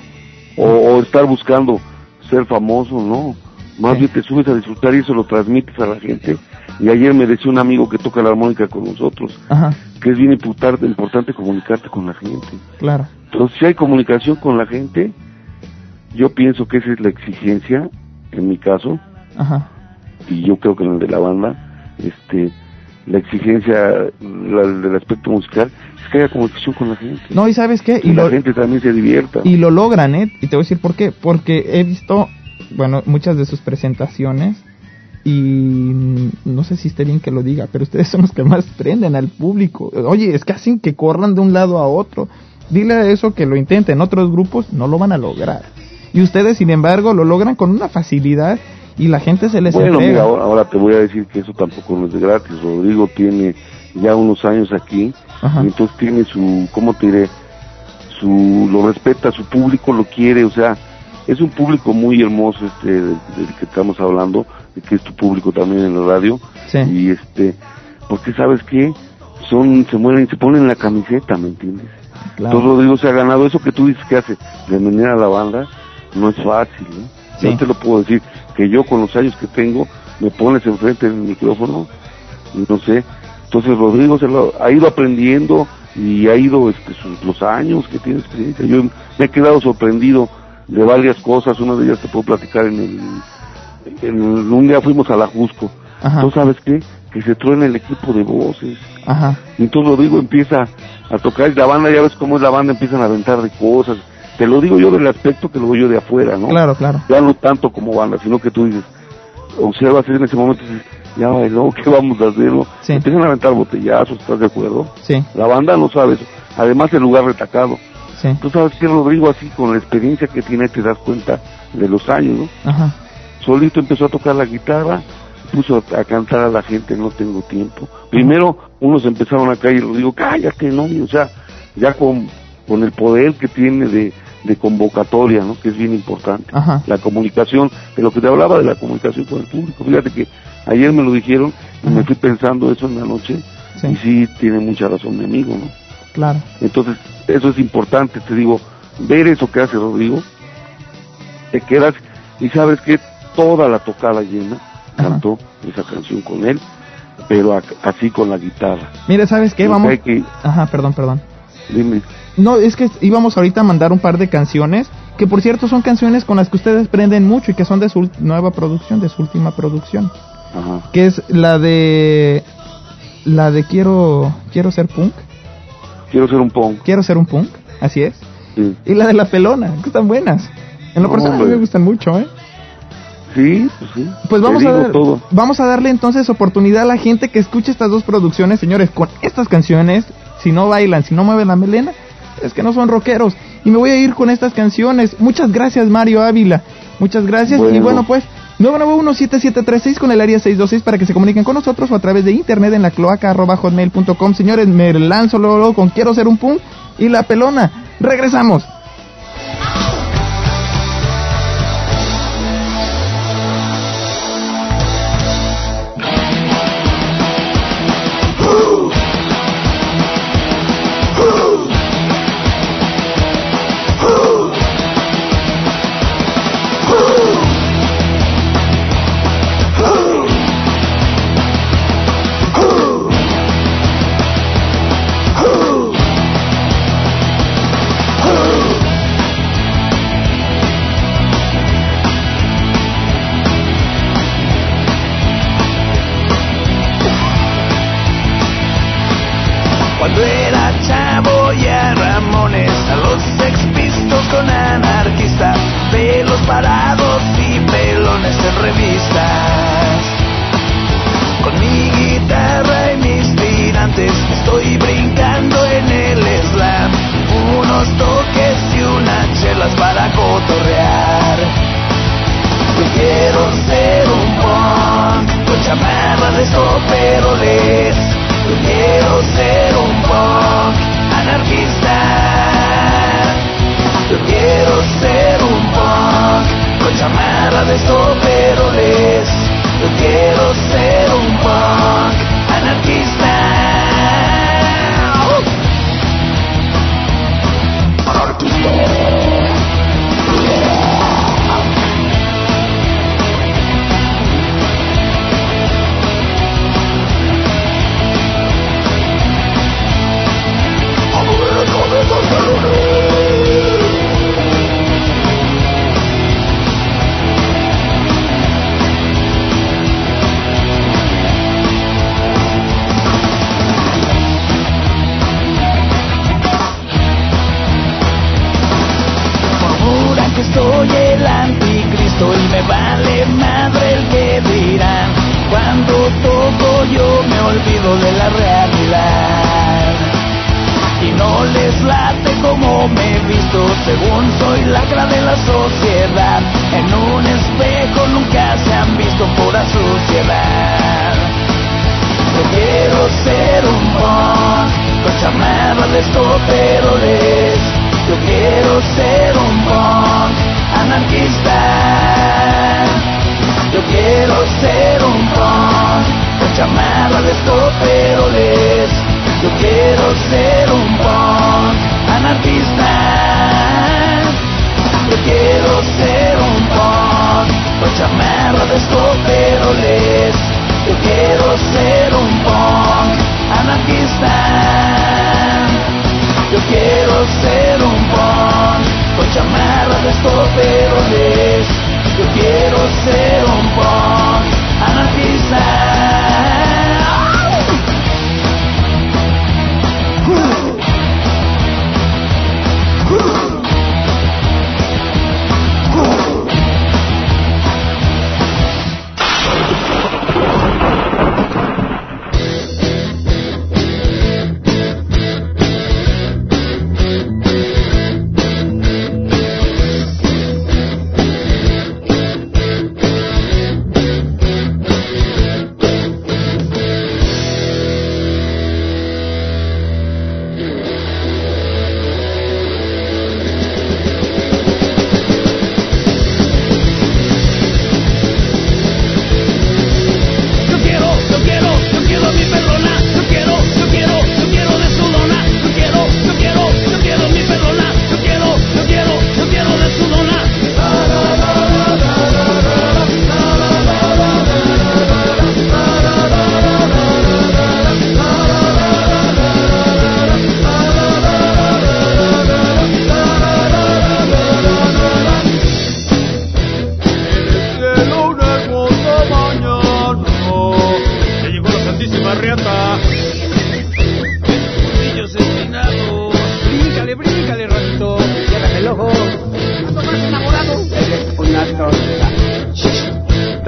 o estar buscando ser famoso, ¿no? Más Sí. bien te subes a disfrutar y eso lo transmites a la gente. Y ayer me decía un amigo que toca la armónica con nosotros, Ajá. que es bien importante comunicarte con la gente. Claro. Entonces, si hay comunicación con la gente, yo pienso que esa es la exigencia, en mi caso, Ajá. y yo creo que en el de la banda, la exigencia del aspecto musical, es que haya comunicación con la gente. No, ¿y sabes qué? Y la gente también se divierta. Y lo logran, ¿eh? Y te voy a decir por qué. Porque he visto, bueno, muchas de sus presentaciones y no sé si esté bien que lo diga, pero ustedes son los que más prenden al público. Oye, es que hacen que corran de un lado a otro. Dile a eso que lo intenten. Otros grupos no lo van a lograr. Y ustedes, sin embargo, lo logran con una facilidad y la gente se les Bueno, entrega. mira, ahora te voy a decir que eso tampoco no es de gratis. Rodrigo tiene ya unos años aquí, Ajá. y entonces tiene ¿cómo te diré? Lo respeta, su público lo quiere, o sea, es un público muy hermoso del que estamos hablando, de que es tu público también en la radio. Sí. Y porque sabes qué, se mueren, se ponen la camiseta, ¿me entiendes? Claro. Entonces Rodrigo se ha ganado eso que tú dices que hace, de manera a la banda, no es fácil, ¿no? Sí. Yo te lo puedo decir, que yo con los años que tengo, me pones enfrente del micrófono, y no sé. Entonces Rodrigo ha ido aprendiendo y ha ido los años que tiene experiencia. Yo me he quedado sorprendido de varias cosas. Una de ellas te puedo platicar un día fuimos a la Jusco. Ajá. ¿Tú sabes qué? Que se truena el equipo de voces. Ajá. Y entonces Rodrigo empieza a tocar, y la banda, ya ves cómo es la banda, empiezan a aventar de cosas. Te lo digo yo del aspecto que lo veo yo de afuera, ¿no? Claro, claro. Ya no tanto como banda, sino que tú dices, observas en ese momento, dices, ya bailó, ¿qué vamos a hacer? ¿No? Sí. Empiezan a aventar botellazos, ¿estás de acuerdo? Sí. La banda no sabe eso. Además, el lugar retacado. Sí. Tú sabes que Rodrigo, así con la experiencia que tiene, te das cuenta de los años, ¿no? Ajá. Solito empezó a tocar la guitarra, puso a cantar a la gente, no tengo tiempo. Primero, unos empezaron a caer y Rodrigo, cállate, ¿no? Y, o sea, ya con el poder que tiene de convocatoria, ¿no? Que es bien importante. Ajá. La comunicación, de lo que te hablaba de la comunicación con el público. Fíjate que ayer me lo dijeron y me fui pensando eso en la noche. Sí. Y sí, tiene mucha razón mi amigo, ¿no? Claro. Entonces, eso es importante, te digo, ver eso que hace Rodrigo, te quedas y sabes que toda la tocada llena cantó esa canción con él, pero así con la guitarra. Mire, ¿sabes qué? No Vamos... sé que... Ajá, perdón. Dime. No, es que íbamos ahorita a mandar un par de canciones, que por cierto son canciones con las que ustedes aprenden mucho y que son de su nueva producción, de su última producción. Ajá. Que es la de quiero ser punk. Quiero ser un punk. Quiero ser un punk, así es. Sí. Y la de La Pelona, que están buenas. En lo No, personal a mí me gustan mucho, ¿eh? Sí, pues sí. Pues Te vamos a darle entonces oportunidad a la gente que escuche estas dos producciones, señores, con estas canciones. Si no bailan, si no mueven la melena, es que no son rockeros. Y me voy a ir con estas canciones. Muchas gracias, Mario Ávila. Muchas gracias. Bueno. Y bueno, pues 991-7736 con el área 626 para que se comuniquen con nosotros o a través de internet en la cloaca@hotmail.com. Señores, me lanzo luego con Quiero ser un punk y La Pelona. Regresamos. Cuando era chavo y a Ramones, a los Sex Pistols con anarquistas, pelos parados y pelones en revistas. Con mi guitarra y mis tirantes estoy brincando en el slam, unos toques y unas chelas para cotorrear. Yo quiero ser un punk con chamarra de soperoles. Yo quiero ser un punk anarquista. Yo quiero ser un punk con chamarra de soperoles. Yo quiero ser un punk anarquista. Murmuran que soy el anticristo y me vale madre el que dirán. Cuando toco yo me olvido de la realidad y no les late como me he visto, según soy lacra de la sociedad. En un espejo nunca se han visto pura suciedad. Yo quiero ser un punk con chamarra de estoperoles. Yo quiero ser un punk anarquista. Yo quiero ser un punk con chamarra de estoperoles. Yo quiero ser un punk anarquista. Yo quiero ser un punk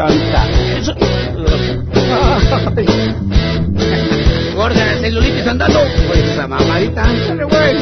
tonta. Eso... Gorda, celulitis andando. Pues esa mamadita, ándale, güey.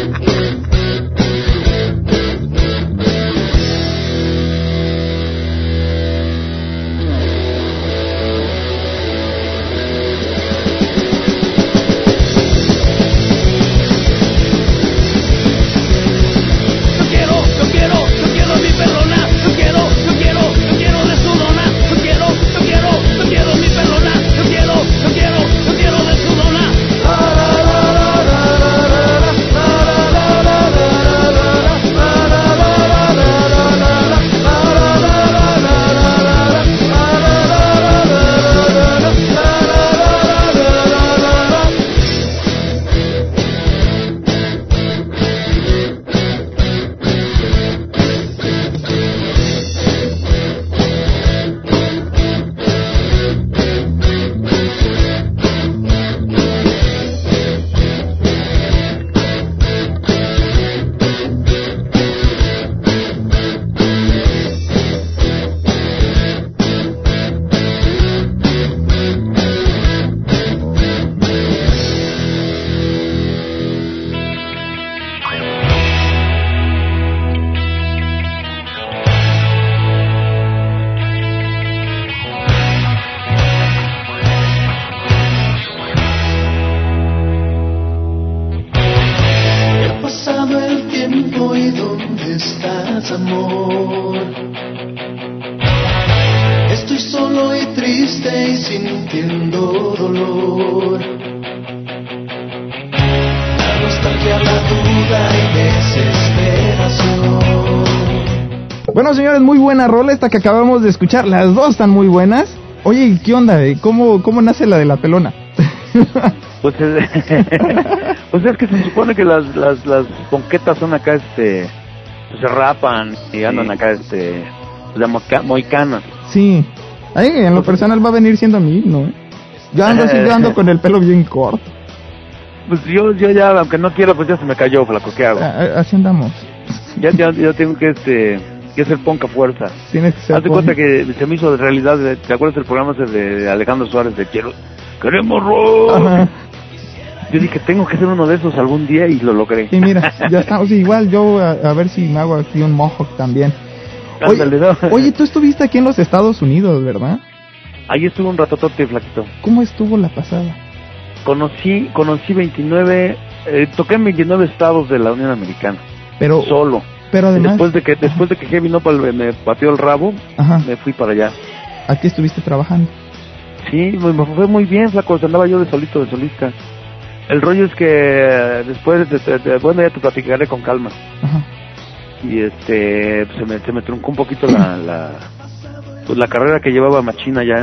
Bueno, señores, muy buena rola esta que acabamos de escuchar. Las dos están muy buenas. Oye, ¿qué onda? ¿Cómo nace la de la pelona? Pues es que se supone que las ponquetas son acá, pues se rapan y andan acá, de moicanas. Sí. Ay, en lo personal va a venir siendo a mí, ¿no? Yo ando con el pelo bien corto. Pues yo ya, aunque no quiero, pues ya se me cayó, flaco, ¿qué hago? Así andamos. Ya tengo que ser ponca fuerza. Tienes que ser. Hazte cuenta que se me hizo de realidad, ¿te acuerdas del programa ese de Alejandro Suárez de queremos rock? Ajá. Yo dije, tengo que ser uno de esos algún día y lo logré. Y mira, ya estamos, igual yo a ver si me hago aquí un mohawk también. Oye, tú estuviste aquí en los Estados Unidos, ¿verdad? Ahí estuve un ratotote, flaquito. ¿Cómo estuvo la pasada? Conocí 29, toqué en 29 estados de la Unión Americana. Pero solo. Pero además, después de que Heavy Nopal me pateó el rabo, ajá, me fui para allá. ¿Aquí estuviste trabajando? Sí, me fue muy bien, flaco, andaba yo de solista. El rollo es que después, bueno, ya te platicaré con calma. Ajá. Y se me truncó un poquito la carrera que llevaba machina ya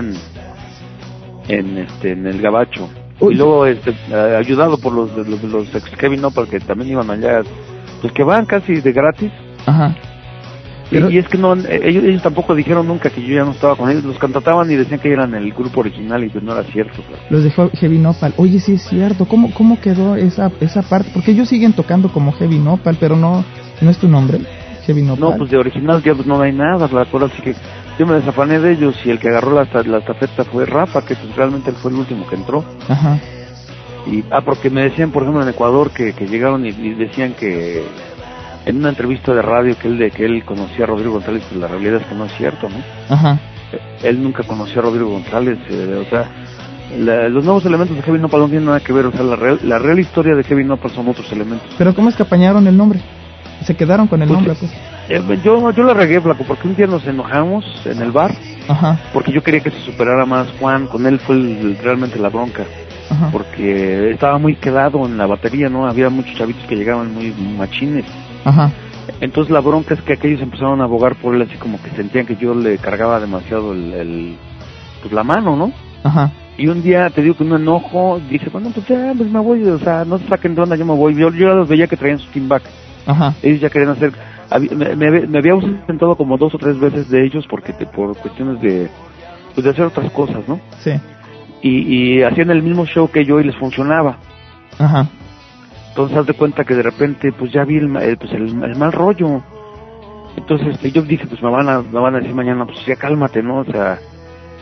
en el gabacho. Uy. Y luego ayudado por los ex Kevin Nopal que también iban allá, pues que van casi de gratis. Ajá. Pero... Y es que no, ellos tampoco dijeron nunca que yo ya no estaba con ellos, los contrataban y decían que eran el grupo original y pues no era cierto. Claro. Los dejó Heavy Nopal. Oye, sí es cierto. ¿Cómo quedó esa parte? Porque ellos siguen tocando como Heavy Nopal, pero no es tu nombre, Heavy Nopal. No, pues de original ya pues no hay nada, la cosa, así que yo me desafané de ellos y el que agarró la estafeta fue Rafa, que pues realmente él fue el último que entró. Ajá. Y porque me decían, por ejemplo, en Ecuador que llegaron y decían que en una entrevista de radio que él conocía a Rodrigo González, pues la realidad es que no es cierto, ¿no? Ajá. Él nunca conoció a Rodrigo González, o sea, los nuevos elementos de Heavy Nopal no tienen nada que ver, o sea, la real historia de Heavy Nopal son otros elementos. Pero ¿cómo es que apañaron el nombre? Se quedaron con el nombre, pues. Yo la regué, flaco, porque un día nos enojamos en el bar. Ajá. Porque yo quería que se superara más Juan, con él fue realmente la bronca. Ajá. Porque estaba muy quedado en la batería, ¿no? Había muchos chavitos que llegaban muy machines. Ajá. Entonces la bronca es que aquellos empezaron a abogar por él, así como que sentían que yo le cargaba demasiado pues la mano, ¿no? Ajá. Y un día, te digo que un enojo, dice, bueno, pues ya, pues me voy, o sea, no se saquen de onda, yo me voy. Yo ya los veía que traían su team back. Ajá. Ellos ya querían hacer, me había ausentado como 2 o 3 veces de ellos porque por cuestiones de hacer otras cosas, ¿no? Sí. Y hacían el mismo show que yo y les funcionaba. Ajá. Entonces haz de cuenta que de repente pues ya vi el mal rollo. Entonces yo dije, pues me van a decir mañana, pues ya cálmate, ¿no? O sea,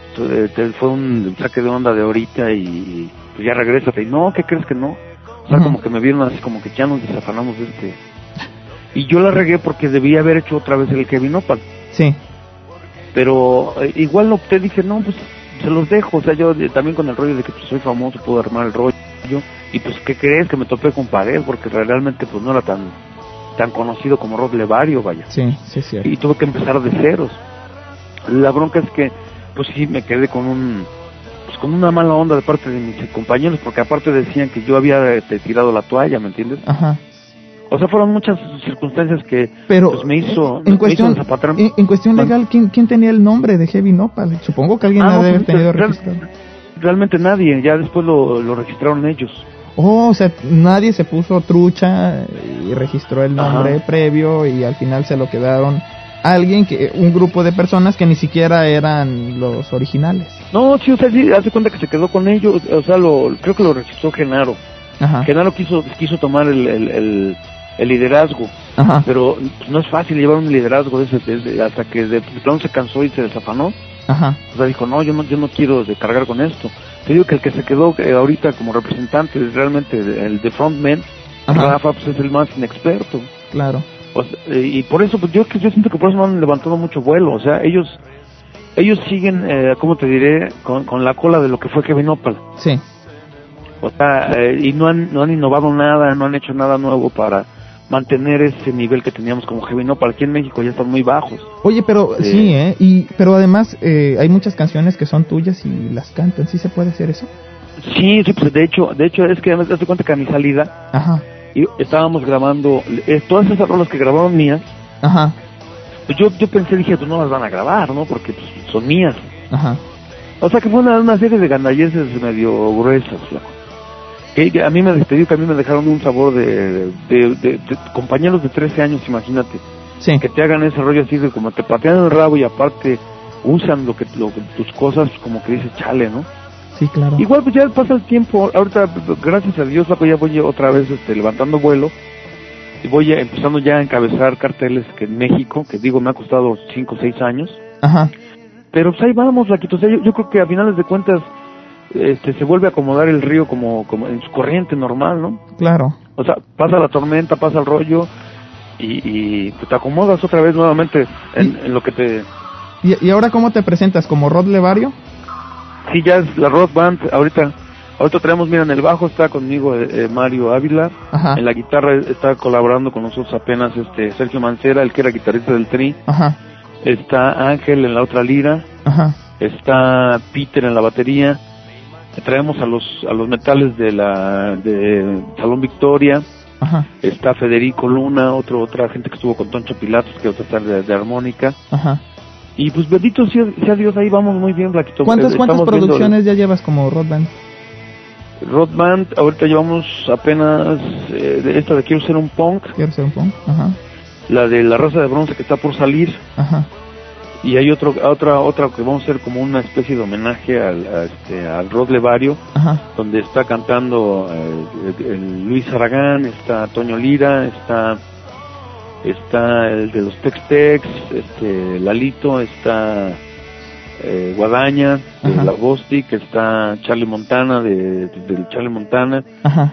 fue un saque de onda de ahorita y pues ya regrésate. Y no, ¿qué crees que no? O sea, como que me vieron así como que ya nos desafanamos de este. Y yo la regué porque debía haber hecho otra vez el Kevin Opal. Sí. Pero igual opté, dije, no, pues se los dejo. O sea, yo también con el rollo de que pues, soy famoso, puedo armar el rollo. Y pues, ¿qué crees? Que me topé con pared, porque realmente pues no era tan conocido como Rod Levario, vaya. Sí, sí, sí. Y tuve que empezar de ceros. La bronca es que, pues sí, me quedé con una mala onda de parte de mis compañeros, porque aparte decían que yo había tirado la toalla, ¿me entiendes? Ajá. O sea, fueron muchas circunstancias que pero pues, me hizo desapatar. En cuestión legal, ¿quién tenía el nombre de Heavy Nopal? Supongo que alguien debe haber tenido registrado. Realmente nadie, ya después lo registraron ellos. Oh, o sea, nadie se puso trucha y registró el nombre previo y al final se lo quedaron un grupo de personas que ni siquiera eran los originales. No, sí, o sea, sí, hace cuenta que se quedó con ellos, o sea, creo que lo registró Genaro. Ajá. Genaro quiso tomar el liderazgo. Ajá. Pero pues, no es fácil llevar un liderazgo hasta que de pronto se cansó y se desafanó. Ajá. O sea, dijo, no, yo no quiero cargar con esto. Te digo que el que se quedó ahorita como representante, realmente el de frontman, Rafa, pues es el más inexperto. Claro. O sea, y por eso, pues yo siento que por eso no han levantado mucho vuelo. O sea, ellos siguen, ¿cómo te diré? Con la cola de lo que fue Kevin Opal. Sí. O sea, y no han innovado nada, no han hecho nada nuevo para mantener ese nivel que teníamos como Heavy Nopal. Aquí en México ya están muy bajos. Oye, pero pero además hay muchas canciones que son tuyas y las cantan. ¿Sí se puede hacer eso? Sí, pues de hecho es que me das cuenta que a mi salida y estábamos grabando todas esas rolas que grabaron mías. Ajá. Pues yo dije, pues no las van a grabar, ¿no? Porque pues, son mías. Ajá. O sea que fue una serie de gandalleces medio gruesas, flaco. Que a mí me dejaron un sabor de compañeros de 13 años, imagínate. Sí. Que te hagan ese rollo así de como te patean el rabo y aparte usan tus cosas, como que dices, chale, ¿no? Sí, claro. Igual pues ya pasa el tiempo, ahorita gracias a Dios ya voy otra vez levantando vuelo y voy empezando ya a encabezar carteles que en México, que digo me ha costado 5 o 6 años. Ajá. Pero pues ahí vamos, Laquito, o sea, yo creo que a finales de cuentas se vuelve a acomodar el río como en su corriente normal, ¿no? Claro. O sea, pasa la tormenta, pasa el rollo y te acomodas otra vez nuevamente en lo que te... ¿Y ahora cómo te presentas? ¿Como Rod Levario? Sí, ya es la Rod Band. Ahorita traemos, mira, en el bajo está conmigo Mario Ávila. Ajá. En la guitarra está colaborando con nosotros apenas Sergio Mancera, el que era guitarrista del Tri. Ajá. Está Ángel en la otra lira. Ajá. Está Peter en la batería. Traemos a los metales de Salón Victoria. Ajá. Está Federico Luna, otra gente que estuvo con Toncho Pilatos, que va a estar de armónica. Ajá. Y pues bendito sea Dios, ahí vamos muy bien, Blaquito. ¿Cuántas producciones ya llevas como Rod Band? Rod Band, ahorita llevamos apenas esta de Quiero ser un punk. Ajá. La de La Raza de Bronce que está por salir. Ajá. Y hay otra que vamos a hacer como una especie de homenaje al Rod Levario. Ajá. Donde está cantando el Luis Aragán, está Toño Lira, está el de los Tex-Tex, Lalito, está Guadaña, de la Bostic, está Charlie Montana, del Charlie Montana. Ajá.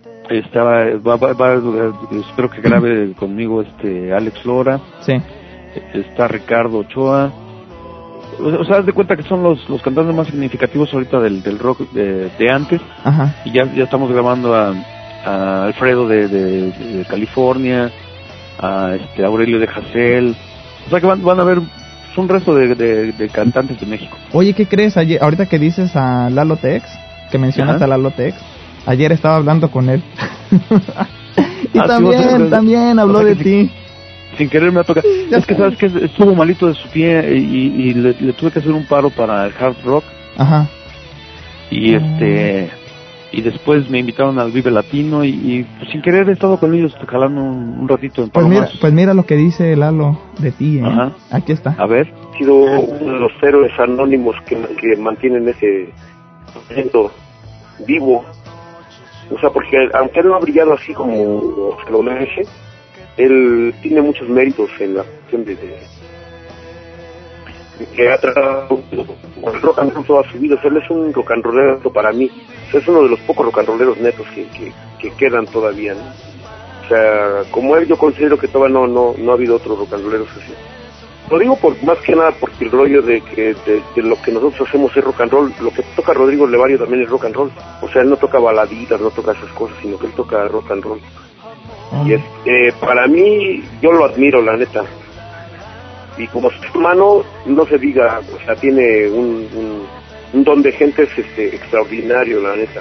Espero que grabe conmigo Alex Lora. Sí. Está Ricardo Ochoa. O sea, haz de cuenta que son los cantantes más significativos ahorita del rock de antes. Ajá. Y ya estamos grabando a Alfredo de California, a Aurelio de Hassel. O sea que van a ver un resto de cantantes de México. Oye, ¿qué crees? Ahorita que dices a Lalo Tex, que mencionas a Lalo Tex, ayer estaba hablando con él. Y también habló de ti. Sin querer me ha tocado. Es que sabes que estuvo malito de su pie y le tuve que hacer un paro para el hard rock. Ajá. Y y después me invitaron al Vive Latino y pues, sin querer he estado con ellos jalando un ratito en Palomazos. Pues mira lo que dice Lalo de ti, ¿eh? Ajá. Aquí está. A ver. Ha sido uno de los héroes anónimos que mantienen ese movimiento vivo. O sea, porque aunque él no ha brillado así como se lo merece, él tiene muchos méritos en la cuestión que ha tratado el rock and roll toda su vida. O sea, él es un rock and rollero para mí. O sea, es uno de los pocos rock and rolleros netos que quedan todavía, ¿no? O sea, como él, yo considero que todavía no ha habido otros rock and rolleros así. Lo digo más que nada porque el rollo de lo que nosotros hacemos es rock and roll. Lo que toca Rodrigo Levario también es rock and roll. O sea, él no toca baladitas, no toca esas cosas, sino que él toca rock and roll. Y para mí, yo lo admiro, la neta. Y como su hermano, no se diga, o sea, tiene un don de gente extraordinario, la neta.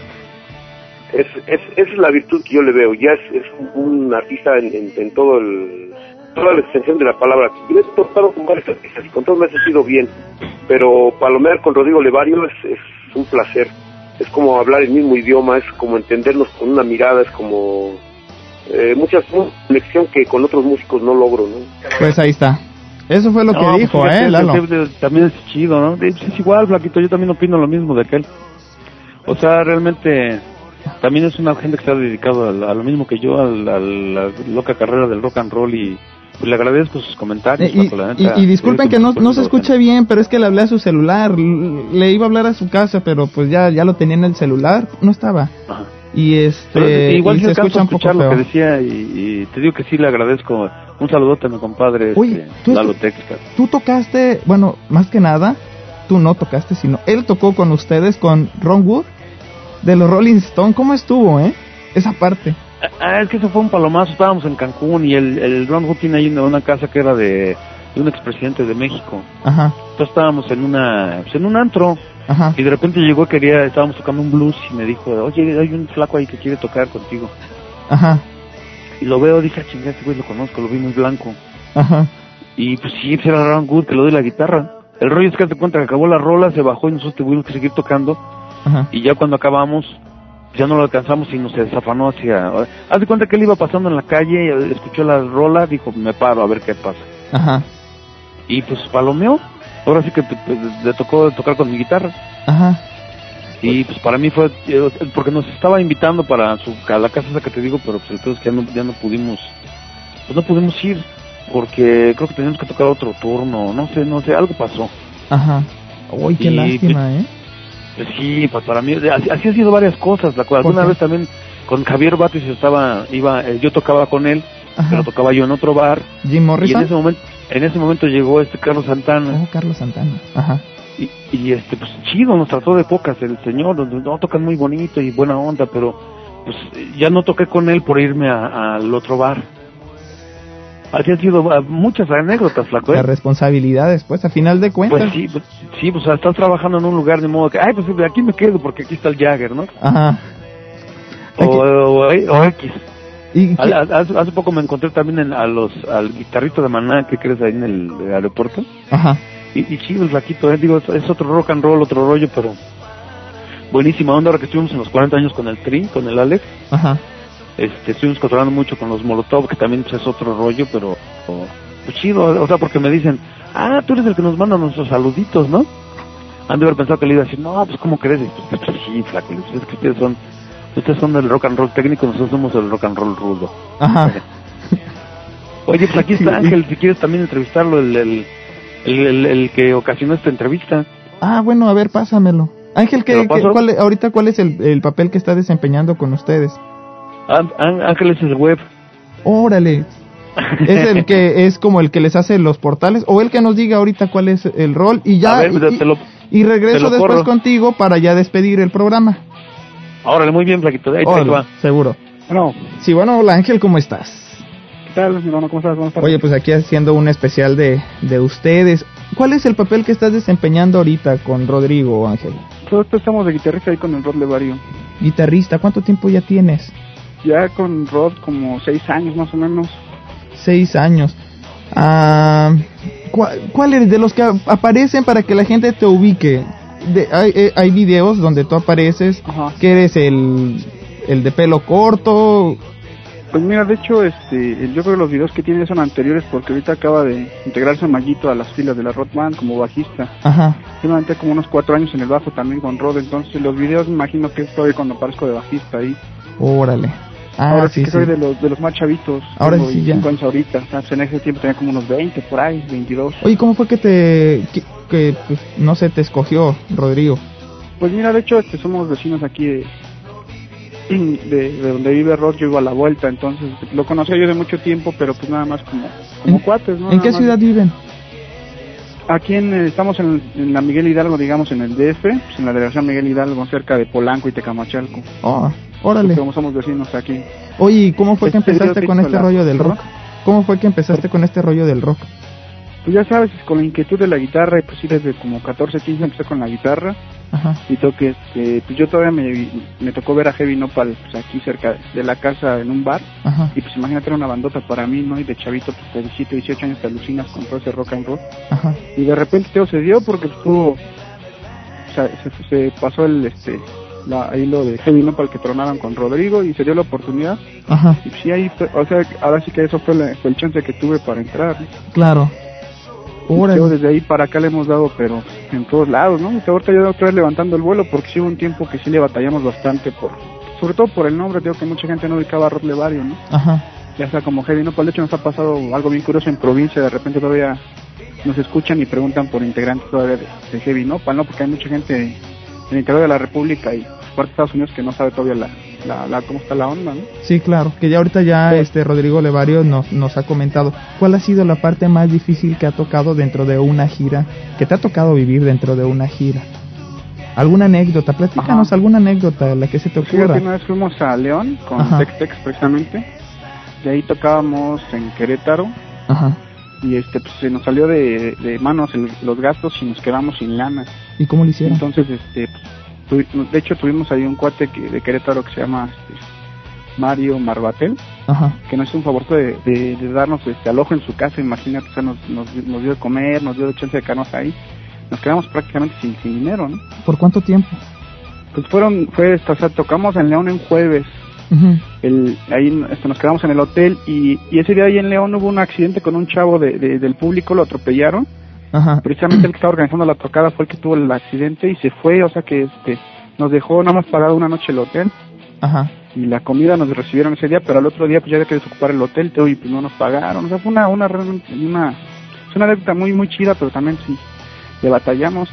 Esa es la virtud que yo le veo. Ya es un artista en toda la extensión de la palabra. Yo he tocado con varios artistas y con todos me he sentido bien, pero palomear con Rodrigo Levario es un placer. Es como hablar el mismo idioma, es como entendernos con una mirada, es como mucha conexión que con otros músicos no logro, ¿no? Pues ahí está. Eso fue lo que dijo, Lalo. También es chido, ¿no? Es igual, Flaquito, yo también opino lo mismo de aquel. O sea, realmente también es una gente que está dedicado a lo mismo que yo, a la loca carrera del rock and roll, y pues le agradezco sus comentarios. Y disculpen que no se escuche bien, pero es que le hablé a su celular. Le iba a hablar a su casa, pero pues ya lo tenía en el celular, no estaba. Ajá. Y igual y se escucha un poco lo feo. que decía, y te digo que sí le agradezco. Un saludote a mi compadre Lalo Texas. Tú tocaste, bueno, más que nada, tú no tocaste, sino él tocó con ustedes, con Ron Wood de los Rolling Stones. ¿Cómo estuvo, esa parte? Es que eso fue un palomazo. Estábamos en Cancún y el Ron Wood tiene ahí una casa que era de un expresidente de México. Ajá. Entonces estábamos en un antro. Ajá. Y de repente llegó, estábamos tocando un blues y me dijo, oye, hay un flaco ahí que quiere tocar contigo. Ajá. Y lo veo, dije, chingada, este güey lo conozco, lo vi muy blanco. Ajá. Y pues sí, pues era Ron Wood, que le doy la guitarra. El rollo es que te cuenta que acabó la rola, se bajó y nosotros tuvimos que seguir tocando. Ajá. Y ya cuando acabamos, ya no lo alcanzamos y nos desafanó hacia... Haz de cuenta que él iba pasando en la calle, escuchó la rola, dijo, me paro a ver qué pasa. Ajá. Y pues palomeó. Ahora sí que le tocó tocar con mi guitarra. Ajá. Y pues para mí fue, porque nos estaba invitando para la casa esa que te digo, pero pues el peor es que ya no pudimos ir, porque creo que teníamos que tocar otro turno, no sé, algo pasó. Ajá. Uy, qué lástima, pues sí, pues para mí, así ha sido varias cosas. Alguna vez también con Javier Batis yo tocaba con él. Ajá. Pero tocaba yo en otro bar. Jim Morrison. Y en ese momento llegó Carlos Santana. Oh, Carlos Santana. Ajá. Y pues chido, nos trató de pocas el señor. No, tocan muy bonito y buena onda, pero pues ya no toqué con él por irme al otro bar. Así han sido muchas anécdotas, flaco. La responsabilidad después, a final de cuentas. Pues sí, pues estás trabajando en un lugar de modo que, pues aquí me quedo porque aquí está el Jagger, ¿no? Ajá. O X. Hace poco me encontré también al guitarrista de Maná, que crees ahí en el aeropuerto. Ajá. Y chido el flaquito, digo, es otro rock and roll, otro rollo, pero buenísima onda. Ahora que estuvimos en los 40 años con el Tri, con el Alex. Ajá. Estuvimos controlando mucho con los Molotov, que también pues, es otro rollo, pero pues chido, o sea, porque me dicen, tú eres el que nos manda nuestros saluditos, ¿no? Han de haber pensado que le iba a decir, no, pues ¿cómo crees? Pues sí, flaco, es que ustedes son del rock and roll técnico, nosotros somos del rock and roll rudo. Ajá. Oye, pues aquí está Ángel, si quieres también entrevistarlo, el que ocasionó esta entrevista. Bueno, a ver, pásamelo. Ángel, ¿cuál es el papel que está desempeñando con ustedes? Ángel es el web. Órale. ¿Es el que es como el que les hace los portales? O el que nos diga ahorita cuál es el rol y ya. A ver, y regreso después contigo para ya despedir el programa. Órale, muy bien, flaquito. Ahí te va. Seguro. Bueno. Sí, bueno, hola Ángel, ¿cómo estás? ¿Qué tal, mi hermano? ¿Cómo estás? Buenas tardes. Oye, pues aquí haciendo un especial de ustedes. ¿Cuál es el papel que estás desempeñando ahorita con Rodrigo, Ángel? Nosotros estamos de guitarrista ahí con el Rod Levario. Guitarrista, ¿cuánto tiempo ya tienes? Ya con Rod como 6 años más o menos. 6 años. ¿Cuál eres de los que aparecen para que la gente te ubique? Hay videos donde tú apareces. Ajá. Que eres el de pelo corto. Pues mira, de hecho, yo creo que los videos que tiene son anteriores porque ahorita acaba de integrarse Mayito a las filas de la Rock Band como bajista. Ajá. Yo me aventé como unos 4 años en el bajo también con Rod, entonces los videos me imagino que es todavía cuando aparezco de bajista ahí. Órale. Ahora sí que soy de los más chavitos. Ahora sí ya. 5 años ahorita. O sea, en ese tiempo tenía como unos 20 por ahí, 22. Oye, ¿cómo fue que pues, no sé, te escogió Rodrigo? Pues mira, de hecho, somos vecinos aquí de donde vive Rod. Yo iba a la vuelta, entonces lo conocía yo de mucho tiempo, pero pues nada más como cuates, ¿no? ¿En qué ciudad viven? Aquí estamos en la Miguel Hidalgo, digamos, en el DF, pues en la delegación Miguel Hidalgo, cerca de Polanco y Tecamachalco. Oh, órale. Como somos vecinos aquí. Oye, ¿cómo fue que empezaste con este rollo del rock? ¿Cómo fue que empezaste con este rollo del rock? Pues ya sabes, con la inquietud de la guitarra, y pues sí, desde como 14, 15 empecé con la guitarra. Ajá. Y toque, pues yo todavía me tocó ver a Heavy Nopal, pues aquí cerca de la casa en un bar. Ajá. Y pues imagínate, era una bandota para mí, ¿no? Y de chavito, pues de 17, 18 años te alucinas con todo ese rock and roll. Ajá. Y de repente todo se dio porque estuvo, o sea, se pasó ahí lo de Heavy Nopal que tronaron con Rodrigo y se dio la oportunidad. Ajá. Y sí, ahí, o sea, ahora sí que eso fue el chance que tuve para entrar, ¿no? Claro. Yo desde ahí para acá le hemos dado, pero en todos lados, ¿no? Y ahorita ya otra vez levantando el vuelo, porque sí hubo un tiempo que sí le batallamos bastante, sobre todo por el nombre. Digo que mucha gente no ubicaba a Rod Levario, ¿no? Ajá. Ya sea como Heavy Nopal. De hecho nos ha pasado algo bien curioso en provincia, de repente todavía nos escuchan y preguntan por integrantes todavía de Heavy Nopal, ¿no? Porque hay mucha gente en el interior de la República y parte de Estados Unidos que no sabe todavía cómo está la onda, ¿no? Sí, claro, que ya ahorita Rodrigo Levario nos ha comentado. ¿Cuál ha sido la parte más difícil que ha tocado dentro de una gira? ¿Que te ha tocado vivir dentro de una gira? ¿Alguna anécdota? Platícanos alguna anécdota, la que se te ocurra. Sí, una vez fuimos a León con Tex-Tex precisamente. De ahí tocábamos en Querétaro. Ajá. Y pues se nos salió de manos los gastos y nos quedamos sin lana. ¿Y cómo lo hicieron? Entonces, de hecho tuvimos ahí un cuate de Querétaro que se llama Mario Marbatel. Ajá. Que nos hizo un favor de darnos alojo en su casa. Imagínate, o sea, nos dio de comer, nos dio de chance de quedarnos ahí. Nos quedamos prácticamente sin dinero, ¿no? ¿Por cuánto tiempo? Pues o sea, tocamos en León en jueves. Uh-huh. Ahí nos quedamos en el hotel y ese día ahí en León hubo un accidente con un chavo del público, lo atropellaron. Ajá. Precisamente el que estaba organizando la tocada fue el que tuvo el accidente y se fue, o sea que nos dejó nada más pagado una noche el hotel. Ajá. Y la comida nos recibieron ese día, pero al otro día pues ya había que desocupar el hotel, y pues no nos pagaron. O sea, fue una anécdota muy muy chida, pero también sí le batallamos,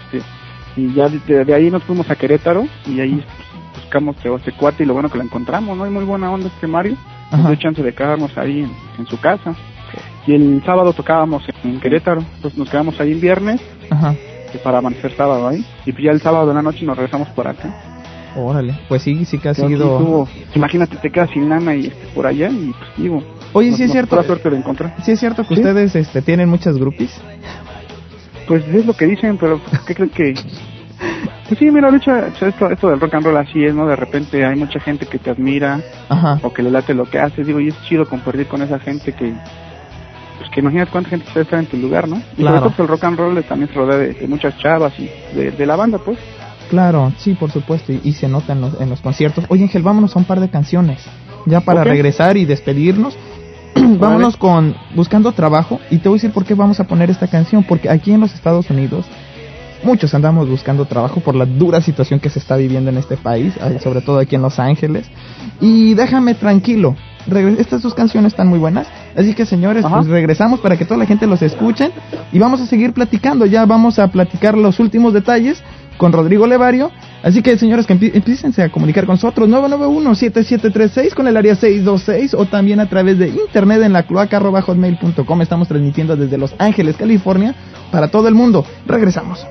y ya de ahí nos fuimos a Querétaro y ahí buscamos este cuate y lo bueno que lo encontramos, ¿no? Hay muy buena onda Mario. Nos dio chance de quedarnos ahí en su casa. Y el sábado tocábamos en Querétaro, entonces nos quedamos ahí el viernes. Ajá. Para amanecer sábado ahí. Y ya el sábado de la noche nos regresamos por acá. Órale, pues sí que ha sido... Imagínate, te quedas sin lana y por allá y pues digo... Oye, sí es cierto... La suerte de encontrar. Sí es cierto que ustedes tienen muchas groupies. Pues es lo que dicen, pero ¿qué creen que...? Pues sí, mira, de hecho, esto del rock and roll así es, ¿no? De repente hay mucha gente que te admira. Ajá. O que le late lo que haces, digo, y es chido compartir con esa gente que imagínate cuánta gente puede estar en tu lugar, ¿no? Y claro. Sobre todo el rock and roll también se rodea de muchas chavas y de la banda, pues. Claro, sí, por supuesto, y se nota en los conciertos. Oye, Ángel, vámonos a un par de canciones, ya para regresar y despedirnos. Vámonos con Buscando Trabajo, y te voy a decir por qué vamos a poner esta canción, porque aquí en los Estados Unidos muchos andamos buscando trabajo por la dura situación que se está viviendo en este país, sobre todo aquí en Los Ángeles. Y déjame tranquilo, estas dos canciones están muy buenas, así que señores, pues regresamos para que toda la gente los escuchen y vamos a seguir platicando. Ya vamos a platicar los últimos detalles con Rodrigo Levario, así que señores, que empiecen a comunicar con nosotros 991-7736 con el área 626 o también a través de internet en la cloaca@hotmail.com. Estamos transmitiendo desde Los Ángeles, California, para todo el mundo. Regresamos.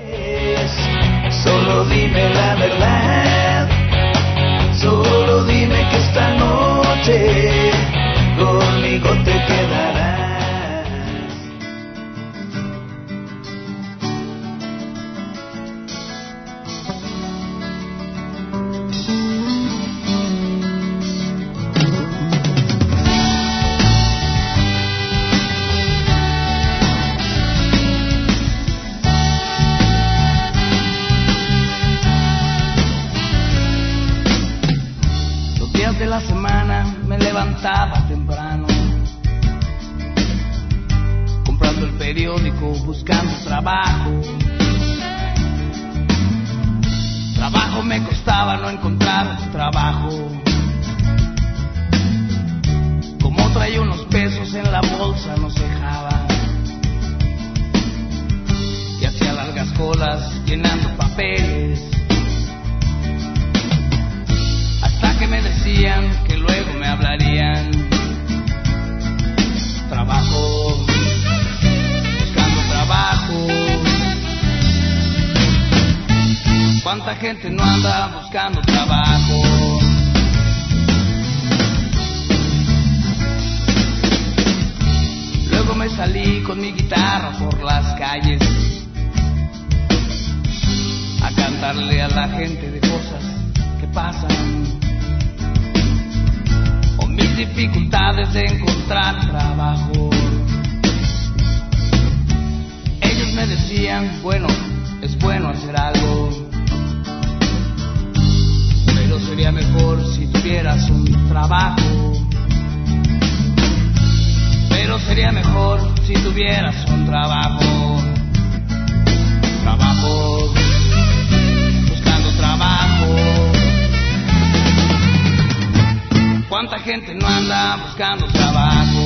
Solo dime la verdad, solo dime que esta noche conmigo te quedarás. La semana me levantaba temprano, comprando el periódico, buscando trabajo. Trabajo me costaba no encontrar trabajo. colas llenando papeles, hasta que me decían que luego me hablarían. Trabajo, buscando trabajo. ¿Cuánta gente no anda buscando trabajo? Luego me salí con mi guitarra por las calles a cantarle a la gente de cosas que pasan, o mis dificultades de encontrar trabajo. Ellos me decían, bueno, es bueno hacer algo, pero sería mejor si tuvieras un trabajo. Pero sería mejor si tuvieras un trabajo. Trabajo, buscando trabajo. ¿Cuánta gente no anda buscando trabajo?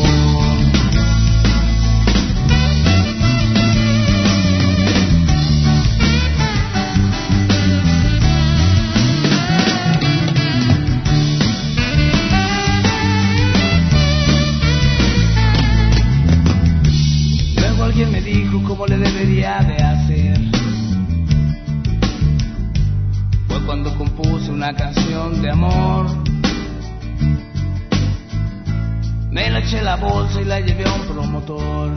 Alguien me dijo cómo le debería de hacer. Fue cuando compuse una canción de amor. Me la eché en la bolsa y la llevé a un promotor.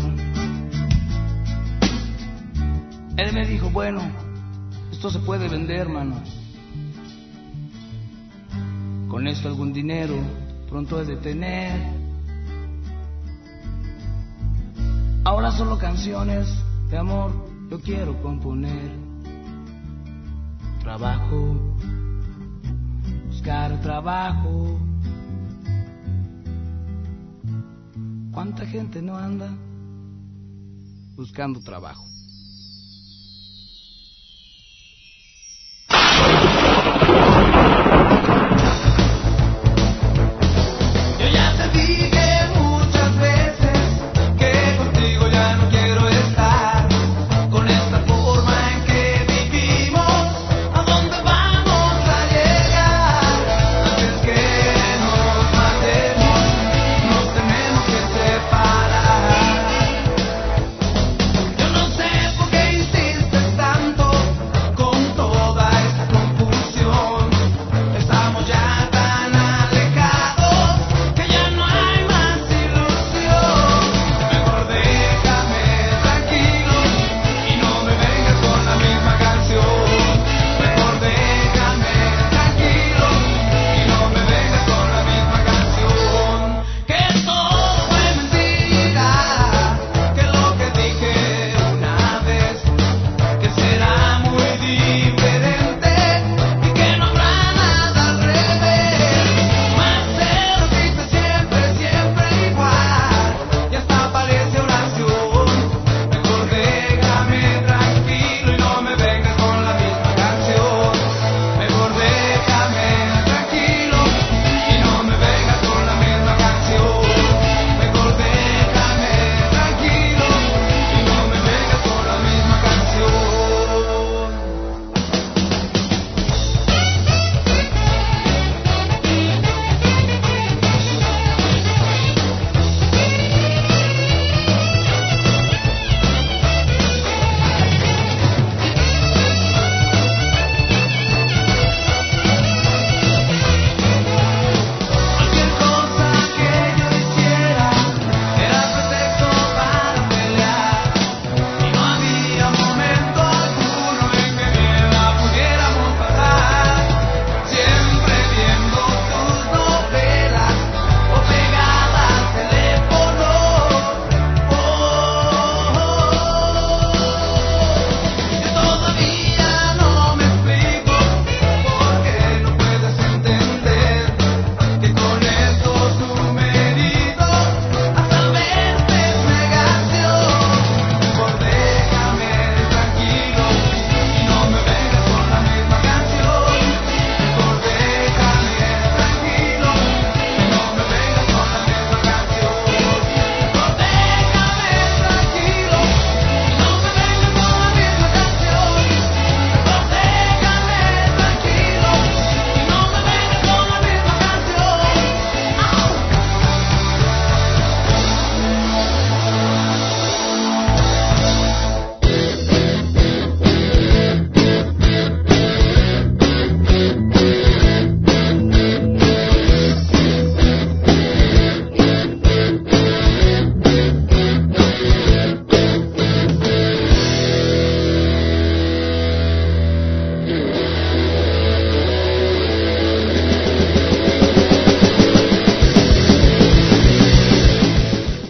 Él me dijo, bueno, esto se puede vender, mano. Con esto algún dinero pronto he de tener. Ahora solo canciones de amor yo quiero componer. Trabajo, buscar trabajo. ¿Cuánta gente no anda buscando trabajo? Yo ya te dije muchas veces que contigo ya no quiero estar, con esta forma en que vivimos, ¿a dónde vamos a llegar? Antes que nos matemos, nos tenemos que separar. Yo no sé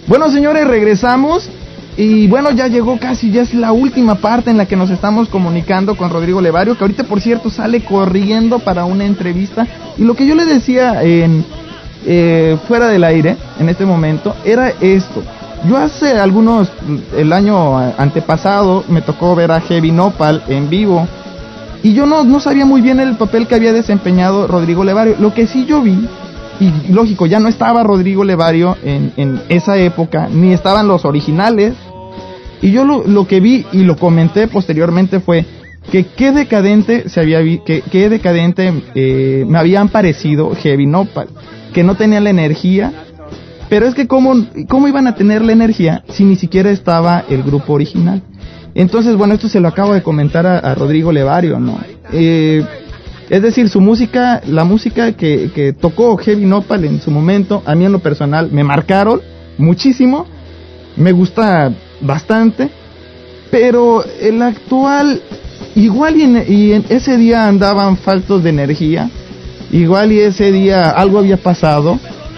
Bueno, señores, regresamos. Y bueno, ya llegó casi, ya es la última parte en la que nos estamos comunicando con Rodrigo Levario, que ahorita, por cierto, sale corriendo para una entrevista. Y lo que yo le decía fuera del aire, en este momento, era esto. Yo hace el año antepasado, me tocó ver a Heavy Nopal en vivo. Y yo no sabía muy bien el papel que había desempeñado Rodrigo Levario. Lo que sí yo vi, y lógico, ya no estaba Rodrigo Levario en esa época, ni estaban los originales. Y yo lo que vi y lo comenté posteriormente fue que qué decadente qué decadente me habían parecido Heavy Nopal, que no tenían la energía. Pero es que cómo iban a tener la energía si ni siquiera estaba el grupo original. Entonces, bueno, esto se lo acabo de comentar a Rodrigo Levario, ¿no? Es decir, su música, la música que tocó Heavy Nopal en su momento, a mí en lo personal me marcaron muchísimo, me gusta bastante, pero el actual, igual y en ese día andaban faltos de energía, igual y ese día algo había pasado,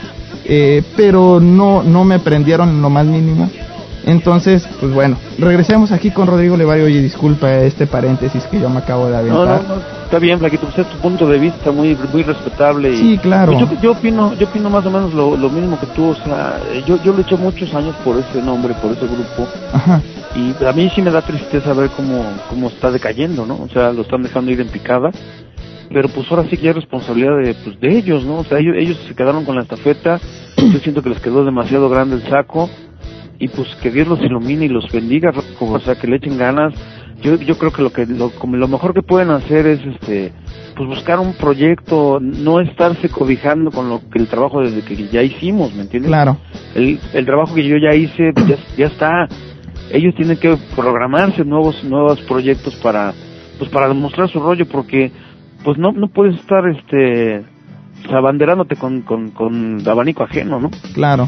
pero no me prendieron en lo más mínimo. Entonces, pues bueno, regresemos aquí con Rodrigo Levario. Oye, disculpa este paréntesis que yo me acabo de aventar. No, está bien, Flaquito, pues es tu punto de vista muy respetable. Y, sí, claro. Pues yo opino más o menos lo mismo que tú, o sea, yo luché muchos años por ese nombre, por ese grupo. Ajá. Y a mí sí me da tristeza ver cómo está decayendo, ¿no? O sea, lo están dejando ir en picada. Pero pues ahora sí que hay responsabilidad de ellos, ¿no? O sea, ellos se quedaron con la estafeta. Yo siento que les quedó demasiado grande el saco. Y pues que Dios los ilumine y los bendiga, o sea, que le echen ganas. Yo creo que lo mejor que pueden hacer es pues buscar un proyecto, no estarse cobijando con el trabajo desde que ya hicimos, ¿me entiendes? Claro. El trabajo que yo ya hice, pues ya está. Ellos tienen que programarse nuevos proyectos para demostrar su rollo, porque pues no puedes estar abanderándote con abanico ajeno, ¿no? Claro.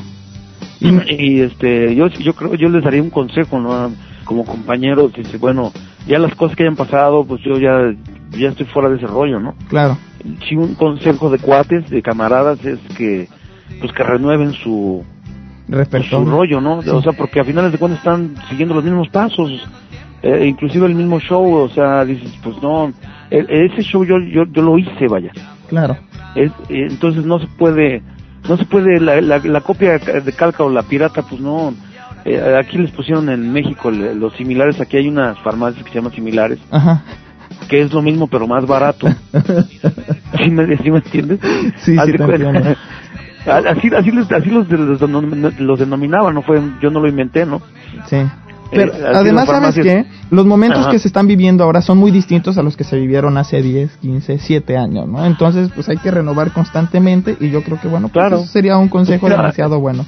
Y yo creo, yo les daría un consejo, ¿no? Como compañeros, dice, bueno, ya las cosas que hayan pasado, pues yo ya estoy fuera de ese rollo, ¿no? Claro. Sí, un consejo de cuates, de camaradas, es que renueven su rollo, ¿no? Sí. O sea, porque a finales de cuentas están siguiendo los mismos pasos, inclusive el mismo show, o sea, dices, pues no, ese show yo lo hice, vaya. Claro. Entonces no se puede la copia de calca o la pirata, pues no. Aquí les pusieron en México los similares. Aquí hay unas farmacias que se llaman similares. Ajá. Que es lo mismo pero más barato. ¿Sí me entiendes? Sí, sí te entiendo. Así los denominaban, no fue, yo no lo inventé, ¿no? Sí. Pero además, ¿sabes qué? Los momentos que se están viviendo ahora son muy distintos a los que se vivieron hace 10, 15, 7 años, ¿no? Entonces, pues hay que renovar constantemente y yo creo que, bueno, pues eso sería un consejo demasiado bueno.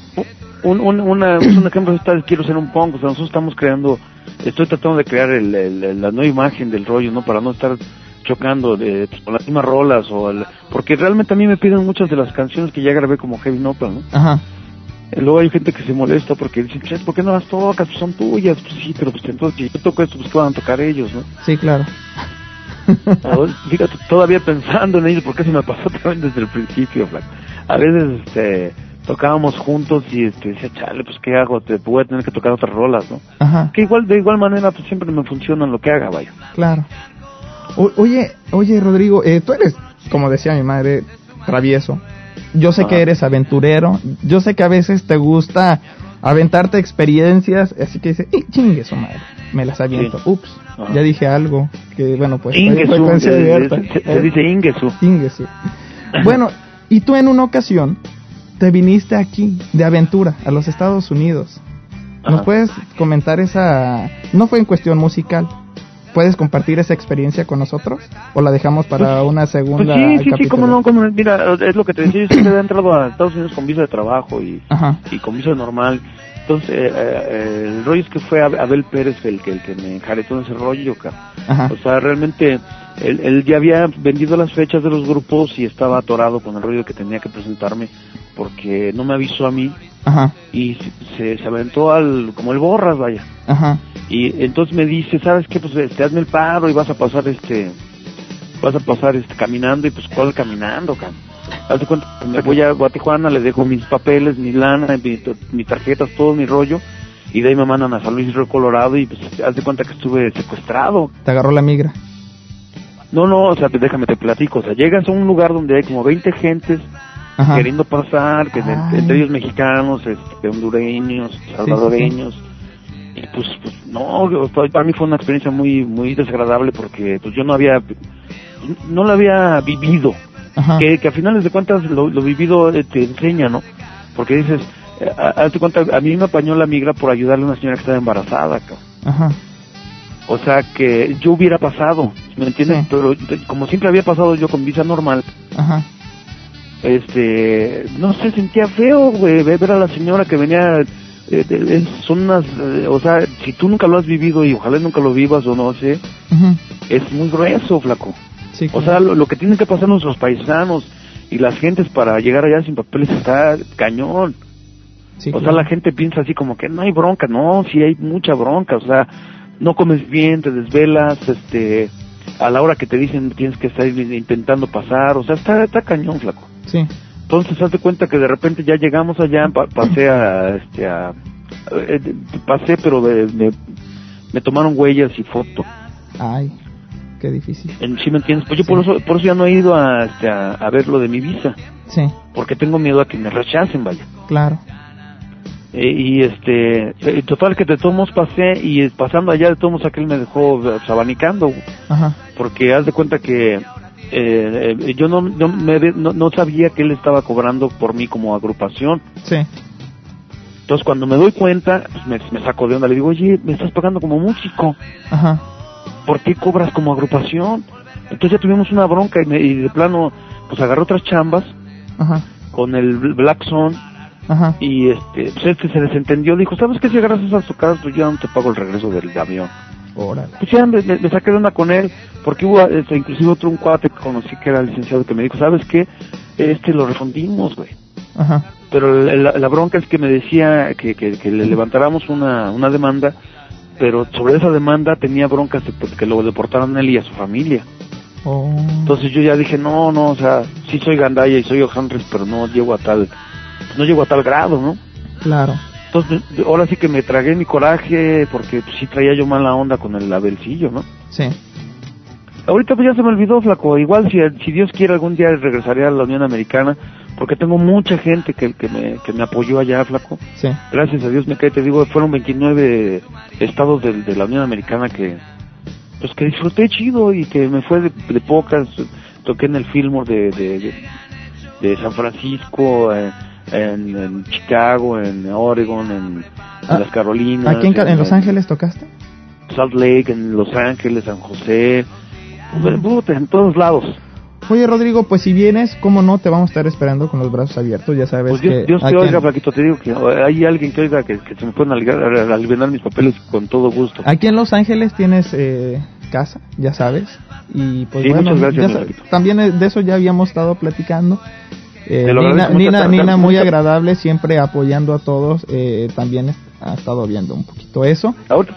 Un ejemplo, quiero ser un punk, o sea, nosotros estamos estoy tratando de crear la nueva imagen del rollo, ¿no? Para no estar chocando con las mismas rolas, porque realmente a mí me piden muchas de las canciones que ya grabé como Heavy Nopal, ¿no? Ajá. Luego hay gente que se molesta porque dicen, ¿por qué no las tocas? Pues son tuyas. Pues sí, pero pues entonces si yo toco esto, pues ¿qué van a tocar ellos, no? Sí, claro. Fíjate, todavía pensando en ellos, porque se me pasó también desde el principio, Flaco. A veces tocábamos juntos y decía, chale, pues ¿qué hago? Voy a tener que tocar otras rolas, ¿no? Ajá. Que de igual manera pues siempre me funciona lo que haga, vaya. Claro. Oye, Rodrigo, tú eres, como decía mi madre, travieso. Yo sé que eres aventurero, yo sé que a veces te gusta aventarte experiencias, así que dice, chingue su madre, me las aviento. Sí. Ups, ya dije algo, que bueno, pues... Se dice Ingesu. Bueno, y tú en una ocasión te viniste aquí, de aventura, a los Estados Unidos. ¿Nos puedes comentar no fue en cuestión musical? ¿Puedes compartir esa experiencia con nosotros? ¿O la dejamos para una segunda? Pues sí, cómo no, mira, es lo que te decía, yo siempre he entrado a Estados Unidos con visa de trabajo y con visa normal. Entonces, el rollo es que fue Abel Pérez el que me enjaretó en ese rollo, o sea, realmente, él ya había vendido las fechas de los grupos y estaba atorado con el rollo que tenía que presentarme, porque no me avisó a mí, y se aventó como el borras, vaya. Y entonces me dice, ¿sabes qué? Pues hazme el paro y vas a pasar caminando. Y pues, ¿cuál caminando, Haz de cuenta que me voy a Tijuana, les dejo mis papeles, mi lana, mis tarjetas, todo mi rollo, y de ahí me mandan a San Luis Río Colorado, y pues haz de cuenta que estuve secuestrado. ¿Te agarró la migra? No, o sea, déjame te platico, o sea, llegas a un lugar donde hay como 20 gentes queriendo pasar, que entre ellos mexicanos, hondureños, salvadoreños, sí. Y pues no, para mí fue una experiencia muy desagradable porque pues yo no la había vivido, que a finales de cuentas lo vivido te enseña, ¿no? Porque dices, hazte cuenta, a mí me apañó la migra por ayudarle a una señora que estaba embarazada, cabrón. O sea, que yo hubiera pasado, ¿me entiendes? Sí. Pero como siempre había pasado yo con visa normal, no sé, sentía feo, güey, ver a la señora que venía, son unas, o sea, si tú nunca lo has vivido y ojalá nunca lo vivas o no sé, es muy grueso, flaco. Sí, claro. O sea, lo que tienen que pasar nuestros paisanos y las gentes para llegar allá sin papeles está cañón. Sí, o sea, la gente piensa así como que no hay bronca, no, sí hay mucha bronca, o sea, no comes bien, te desvelas, a la hora que te dicen tienes que estar intentando pasar, o sea, está cañón, flaco. Sí. Entonces, hazte cuenta que de repente ya llegamos allá, pasé, pero me tomaron huellas y foto. Ay, qué difícil. ¿Sí me entiendes? Pues yo por eso ya no he ido a ver lo de mi visa. Sí. Porque tengo miedo a que me rechacen, vaya. Claro. Total que de todos modos pasé, y pasando allá de todos modos aquel me dejó abanicando. Porque haz de cuenta que yo no sabía que él estaba cobrando por mí como agrupación. Sí. Entonces cuando me doy cuenta, pues me saco de onda, le digo, oye, me estás pagando como músico. ¿Por qué cobras como agrupación? Entonces ya tuvimos una bronca y de plano pues agarré otras chambas con el Black Sun. Y pues se desentendió, dijo, ¿sabes qué? Si agarras esas tocadas, pues yo no te pago el regreso del avión. Órale. Pues ya me saqué de onda con él, porque hubo inclusive un cuate que conocí que era licenciado que me dijo, ¿sabes qué? Lo refundimos, güey. Pero la bronca es que me decía que le levantáramos una demanda, pero sobre esa demanda tenía broncas de que lo deportaran a él y a su familia. Entonces yo ya dije, no, o sea, sí soy gandaya y soy O'Henry, pero no llego a tal grado, ¿no? Claro. Entonces, ahora sí que me tragué mi coraje, porque pues, sí traía yo mala onda con el Abelcillo, ¿no? Sí. Ahorita pues ya se me olvidó, flaco. Igual si Dios quiere algún día regresaré a la Unión Americana, porque tengo mucha gente que me apoyó allá, flaco. Sí. Gracias a Dios me cae, te digo, fueron 29 estados de la Unión Americana que disfruté chido y que me fue de pocas. Toqué en el Fillmore de San Francisco, en Chicago, en Oregon, en las Carolinas. ¿Aquí en Los Ángeles tocaste? Salt Lake, en Los Ángeles, San José, en todos lados. Oye, Rodrigo, pues si vienes, cómo no, te vamos a estar esperando con los brazos abiertos, ya sabes. Pues Dios te oiga, Flaquito, te digo que hay alguien que oiga que se me pueden aliviar mis papeles con todo gusto. Aquí en Los Ángeles tienes casa, ya sabes, y pues sí, bueno, muchas gracias, también de eso ya habíamos estado platicando. Nina muy agradable, siempre apoyando a todos, también ha estado viendo un poquito eso.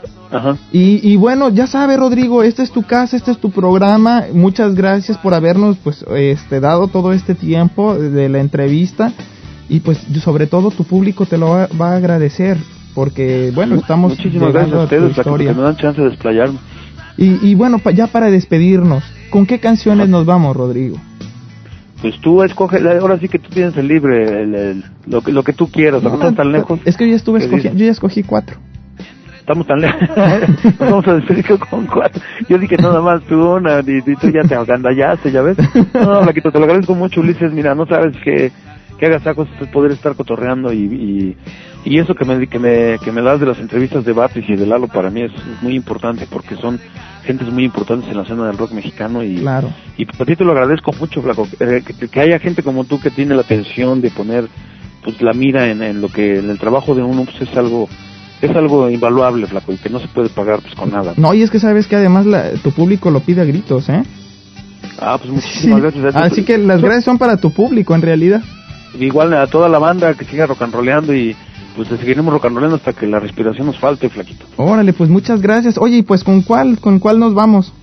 Y bueno, ya sabes, Rodrigo, esta es tu casa, este es tu programa. Muchas gracias por habernos dado todo este tiempo de la entrevista, y pues sobre todo tu público te lo va a agradecer, porque bueno, estamos muchísimas gracias a ustedes, que me dan chance de desplayarme. Y bueno, ya para despedirnos, ¿con qué canciones nos vamos, Rodrigo? Pues tú escoge, ahora sí que tú tienes el libre, lo que tú quieras, no estás tan lejos. Es que yo ya escogí 4. Estamos tan lejos, vamos a despedir con 4. Yo dije nada más tú una, y tú ya te agandallaste, ¿ya ves? No, Flaquito, te lo agradezco mucho, Ulises, mira, no sabes que hagas sacos es poder estar cotorreando y eso que me das de las entrevistas de Batis y de Lalo para mí es muy importante, porque son gentes muy importantes en la escena del rock mexicano y claro. Y a ti te lo agradezco mucho, Flaco, que haya gente como tú que tiene la atención de poner pues la mira en el trabajo de uno, pues es algo invaluable, Flaco, y que no se puede pagar pues con nada. No, y es que sabes que además tu público lo pide a gritos, pues muchísimas gracias. Así que las gracias son para tu público en realidad. Igual a toda la banda que siga rock and rollando, y pues seguiremos rock and rollando hasta que la respiración nos falte, Flaquito. Órale, pues muchas gracias. Oye, y pues ¿con cuál nos vamos?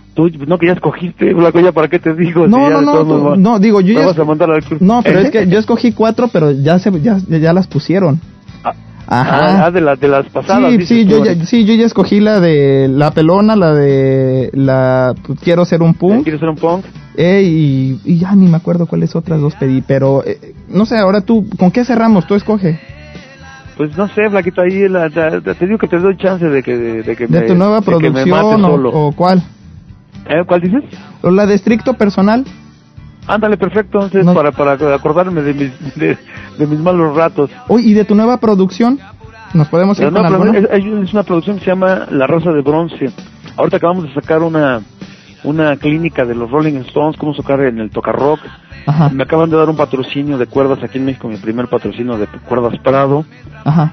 Tú, no, que ya escogiste, Flaco, ya para qué te digo. No, digo, yo ya... vas a mandar al club. No, pero es que yo escogí 4, pero ya las pusieron. Ajá. De las pasadas. Sí, yo ya escogí la de la pelona, la de quiero ser un punk. ¿Quieres ser un punk? Y ya ni me acuerdo cuáles otras dos pedí, pero no sé, ahora tú, ¿con qué cerramos? Tú escoge. Pues no sé, Flaquito, ahí te digo que te doy chance de que de tu nueva producción o cuál. ¿Cuál dices? O la de estricto personal. Ándale, perfecto, entonces para acordarme de mis malos ratos. Oye, ¿y de tu nueva producción? ¿Nos podemos ir con alguna? Es una producción que se llama La Raza de Bronce. Ahorita acabamos de sacar una clínica de los Rolling Stones, cómo tocar en el Toca Rock. Ajá. Me acaban de dar un patrocinio de cuerdas aquí en México, mi primer patrocinio de cuerdas Prado. Ajá.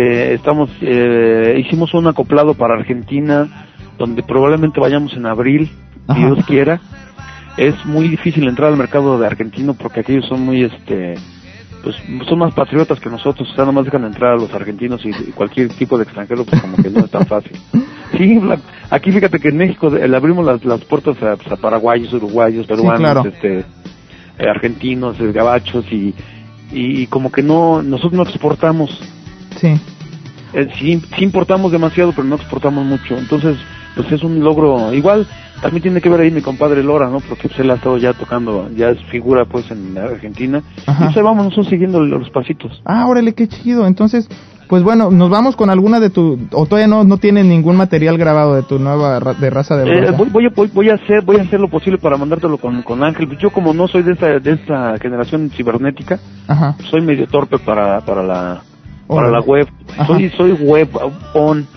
Hicimos un acoplado para Argentina, donde probablemente vayamos en abril, si Dios quiera. Es muy difícil entrar al mercado de argentino porque aquellos son muy, pues son más patriotas que nosotros, o sea, nomás dejan entrar a los argentinos y cualquier tipo de extranjero, pues como que no es tan fácil. Sí, aquí fíjate que en México le abrimos las puertas a paraguayos, uruguayos, peruanos, sí, claro. Argentinos, gabachos y como que nosotros no exportamos. Sí. Sí importamos demasiado, pero no exportamos mucho, entonces pues es un logro. Igual también tiene que ver ahí mi compadre Lora, ¿no? Porque pues él ha estado ya tocando, ya es figura pues en Argentina. Ajá. Y pues vamos nosotros siguiendo los pasitos. Órale, qué chido. Entonces, pues bueno, nos vamos con alguna de o todavía no tienes ningún material grabado de tu nueva de Raza de Bronce. Voy a hacer lo posible para mandártelo con Ángel. Yo como no soy de esta generación cibernética, ajá, soy medio torpe para la web. Soy web on.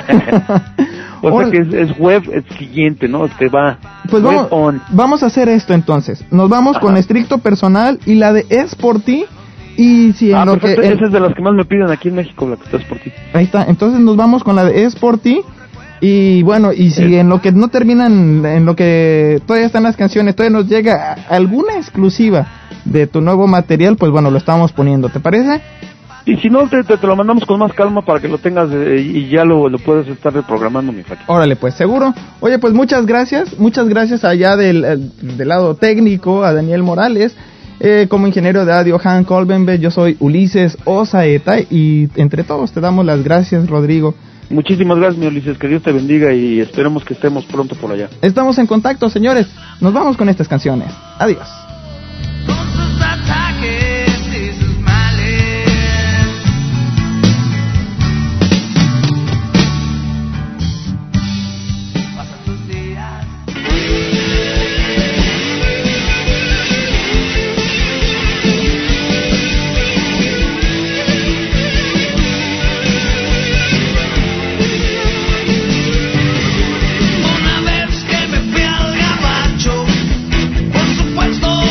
O sea que es web, es siguiente, ¿no? Pues vamos a hacer esto entonces. Nos vamos con estricto personal y la de Es por ti. Y si en lo que esa es de las que más me piden aquí en México, la que está Es por ti. Ahí está. Entonces nos vamos con la de Es por ti. Y bueno, y si en lo que no terminan, en lo que todavía están las canciones, todavía nos llega alguna exclusiva de tu nuevo material, pues bueno, lo estamos poniendo. ¿Te parece? Y si no, te lo mandamos con más calma para que lo tengas y ya lo puedes estar reprogramando, mi Faki. Órale, pues, seguro. Oye, pues muchas gracias allá del lado técnico a Daniel Morales, como ingeniero de audio Han Colbenbe. Yo soy Ulises Osaeta y entre todos te damos las gracias, Rodrigo. Muchísimas gracias, mi Ulises, que Dios te bendiga y esperemos que estemos pronto por allá. Estamos en contacto, señores. Nos vamos con estas canciones. Adiós. Una vez que me fui al gabacho, por supuesto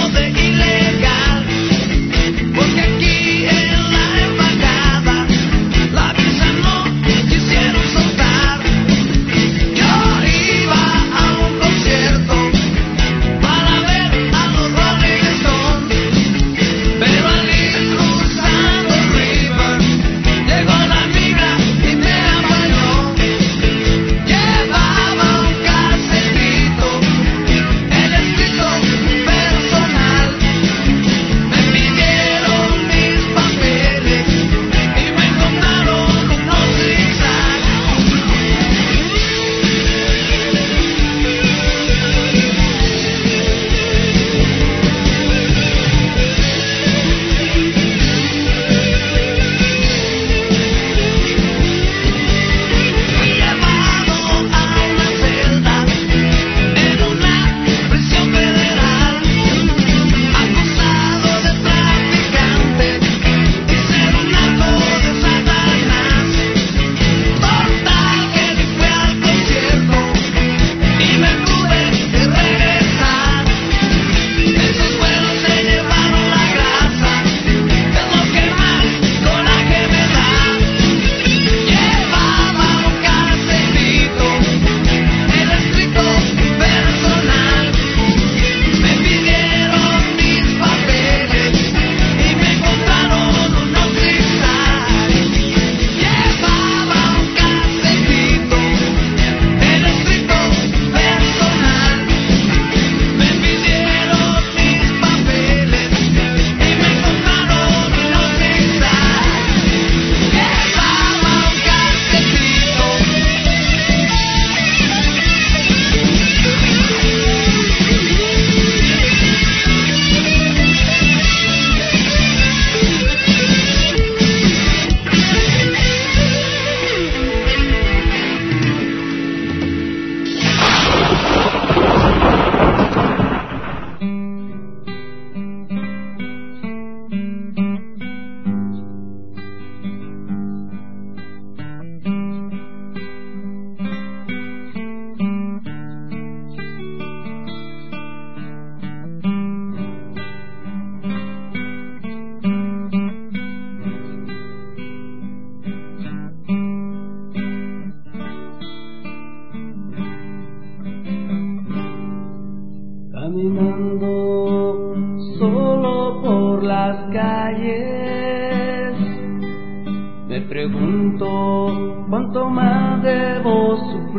las calles. Me pregunto cuánto más debo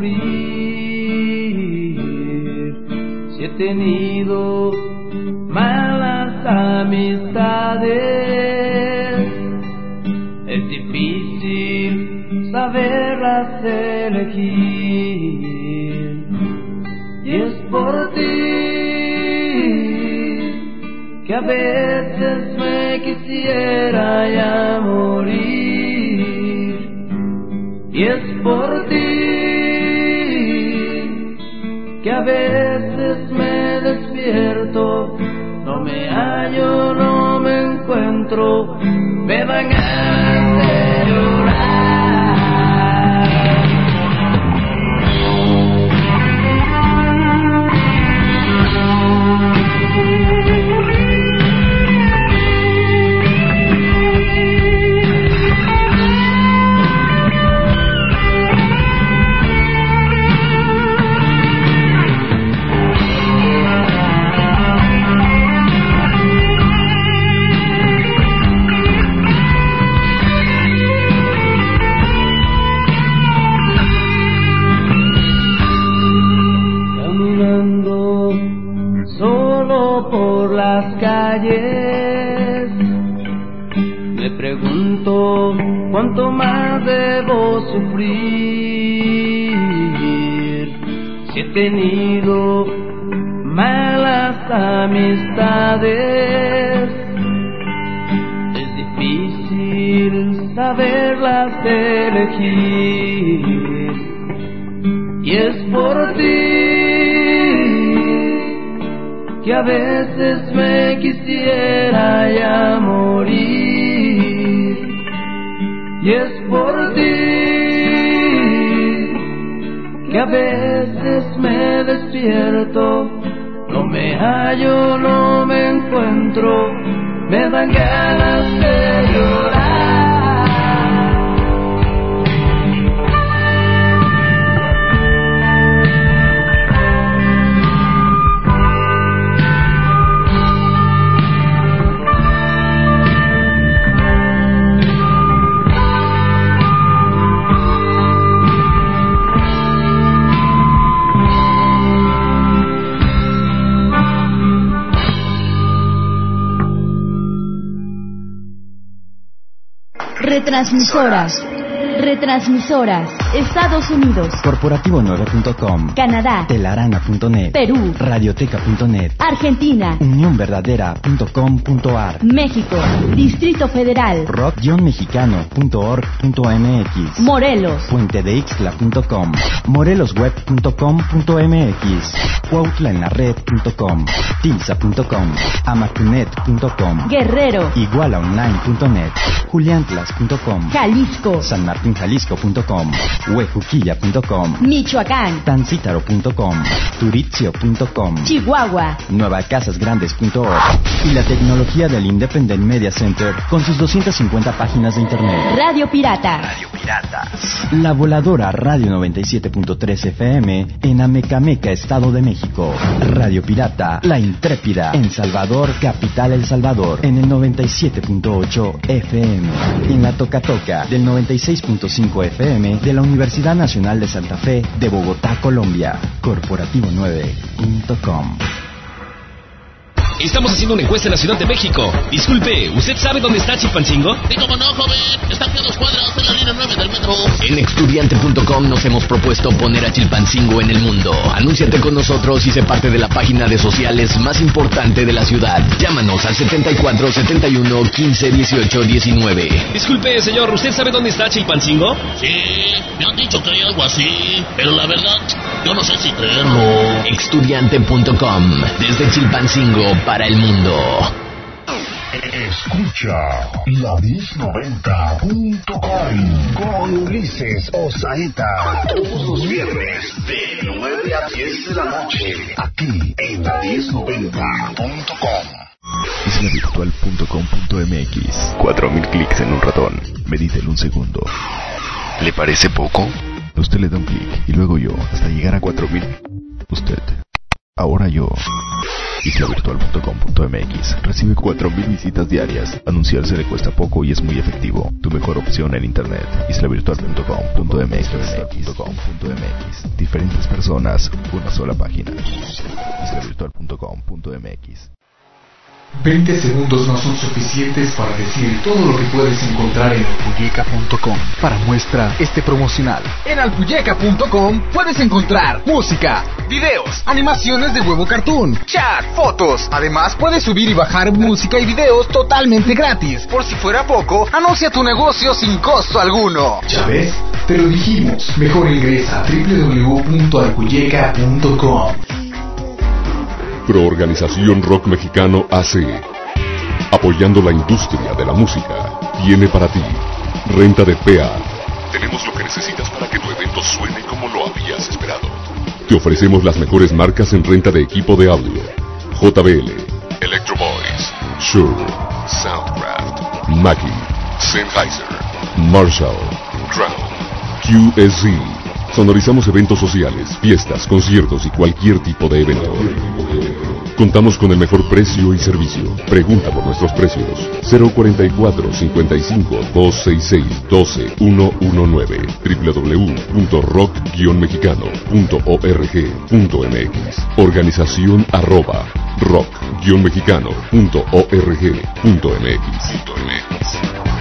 sufrir, si he tenido malas amistades. Es difícil saberlas elegir, y es por ti que a veces me quisiera ya morir, y es por ti que a veces me despierto, no me hallo, no me encuentro, me dan ganas de llorar. Por las calles me pregunto cuánto más debo sufrir, si he tenido malas amistades. Es difícil saberlas elegir, y es por ti que a veces me quisiera ya morir, y es por ti que a veces me despierto, no me hallo, no me encuentro, me dan ganas de llorar. Retransmisoras. Estados Unidos. Corporativo9.com. Canadá. Telarana.net. Perú. Radioteca.net. Argentina. Unionverdadera.com.ar. México. Distrito Federal. rock-mexicano.org.mx. Morelos. puentedeixtla.com. morelosweb.com.mx. cuautlaenlared.com. tilsa.com. amacunet.com. Guerrero. igualaonline.net. juliantlas.com. Jalisco. sanmartinjalisco.com. huejuquilla.com. Michoacán. tancítaro.com. turitzio.com. Chihuahua. nuevacasasgrandes.org. y la tecnología del Independent Media Center con sus 250 páginas de internet. Radio Pirata. Radio Piratas. La voladora Radio 97.3 FM en Amecameca, Estado de México. Radio Pirata, La Intrépida, en Salvador, capital El Salvador, en el 97.8 FM. En la Toca del 96.5 FM de la Universidad Nacional de Santa Fe de Bogotá, Colombia. Corporativo9.com. Estamos haciendo una encuesta en la Ciudad de México. Disculpe, ¿usted sabe dónde está Chilpancingo? Sí, como no, joven. Está aquí a 2 cuadras en la línea 9 del metro. En estudiante.com nos hemos propuesto poner a Chilpancingo en el mundo. Anúnciate con nosotros y sé parte de la página de sociales más importante de la ciudad. Llámanos al 74 71 15 18 19. Disculpe, señor, ¿usted sabe dónde está Chilpancingo? Sí, me han dicho que hay algo así, pero la verdad, yo no sé si creerlo. Estudiante.com, desde Chilpancingo para el mundo. Escucha la 1090.com con Ulises Osaeta todos los viernes de 9 a 10 de la noche aquí en la 1090.com. Islavirtual.com.mx. 4000 clics en un ratón. Medítelo un segundo. ¿Le parece poco? Usted le da un clic y luego yo hasta llegar a 4000. Usted. Ahora yo. islavirtual.com.mx. Recibe 4,000 visitas diarias. Anunciarse le cuesta poco y es muy efectivo. Tu mejor opción en internet. islavirtual.com.mx. Diferentes personas, una sola página. islavirtual.com.mx. 20 segundos no son suficientes para decir todo lo que puedes encontrar en alpuyeca.com. Para muestra este promocional. En alpuyeca.com puedes encontrar música, videos, animaciones de Huevo Cartoon, chat, fotos. Además puedes subir y bajar música y videos totalmente gratis. Por si fuera poco, anuncia tu negocio sin costo alguno. ¿Ya ves? Te lo dijimos. Mejor ingresa a www.alpuyeca.com. Proorganización Rock Mexicano AC, apoyando la industria de la música, tiene para ti renta de PA. Tenemos lo que necesitas para que tu evento suene como lo habías esperado. Te ofrecemos las mejores marcas en renta de equipo de audio: JBL, Electro Boys, Shure, Soundcraft, Mackie, Sennheiser, Marshall, Crown, QSC. Sonorizamos eventos sociales, fiestas, conciertos y cualquier tipo de evento. Contamos con el mejor precio y servicio. Pregunta por nuestros precios. 044 55 266 12119 www.rock-mexicano.org.mx. Organización @rock-mexicano.org.mx.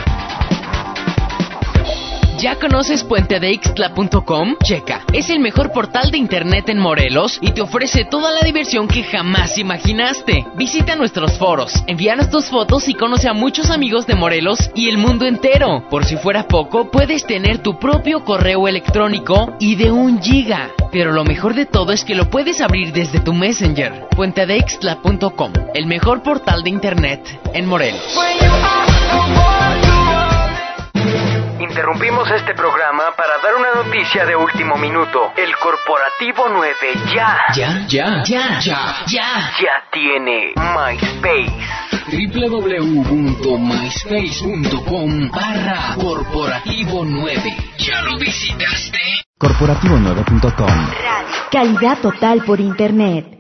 ¿Ya conoces puentedeixtla.com? Checa, es el mejor portal de internet en Morelos y te ofrece toda la diversión que jamás imaginaste. Visita nuestros foros, envíanos tus fotos y conoce a muchos amigos de Morelos y el mundo entero. Por si fuera poco, puedes tener tu propio correo electrónico y de 1 giga. Pero lo mejor de todo es que lo puedes abrir desde tu Messenger. puentedeixtla.com, el mejor portal de internet en Morelos. Interrumpimos este programa para dar una noticia de último minuto. El Corporativo 9 ya tiene MySpace. www.myspace.com/corporativo9. ¿Ya lo visitaste? Corporativo9.com. Calidad total por internet.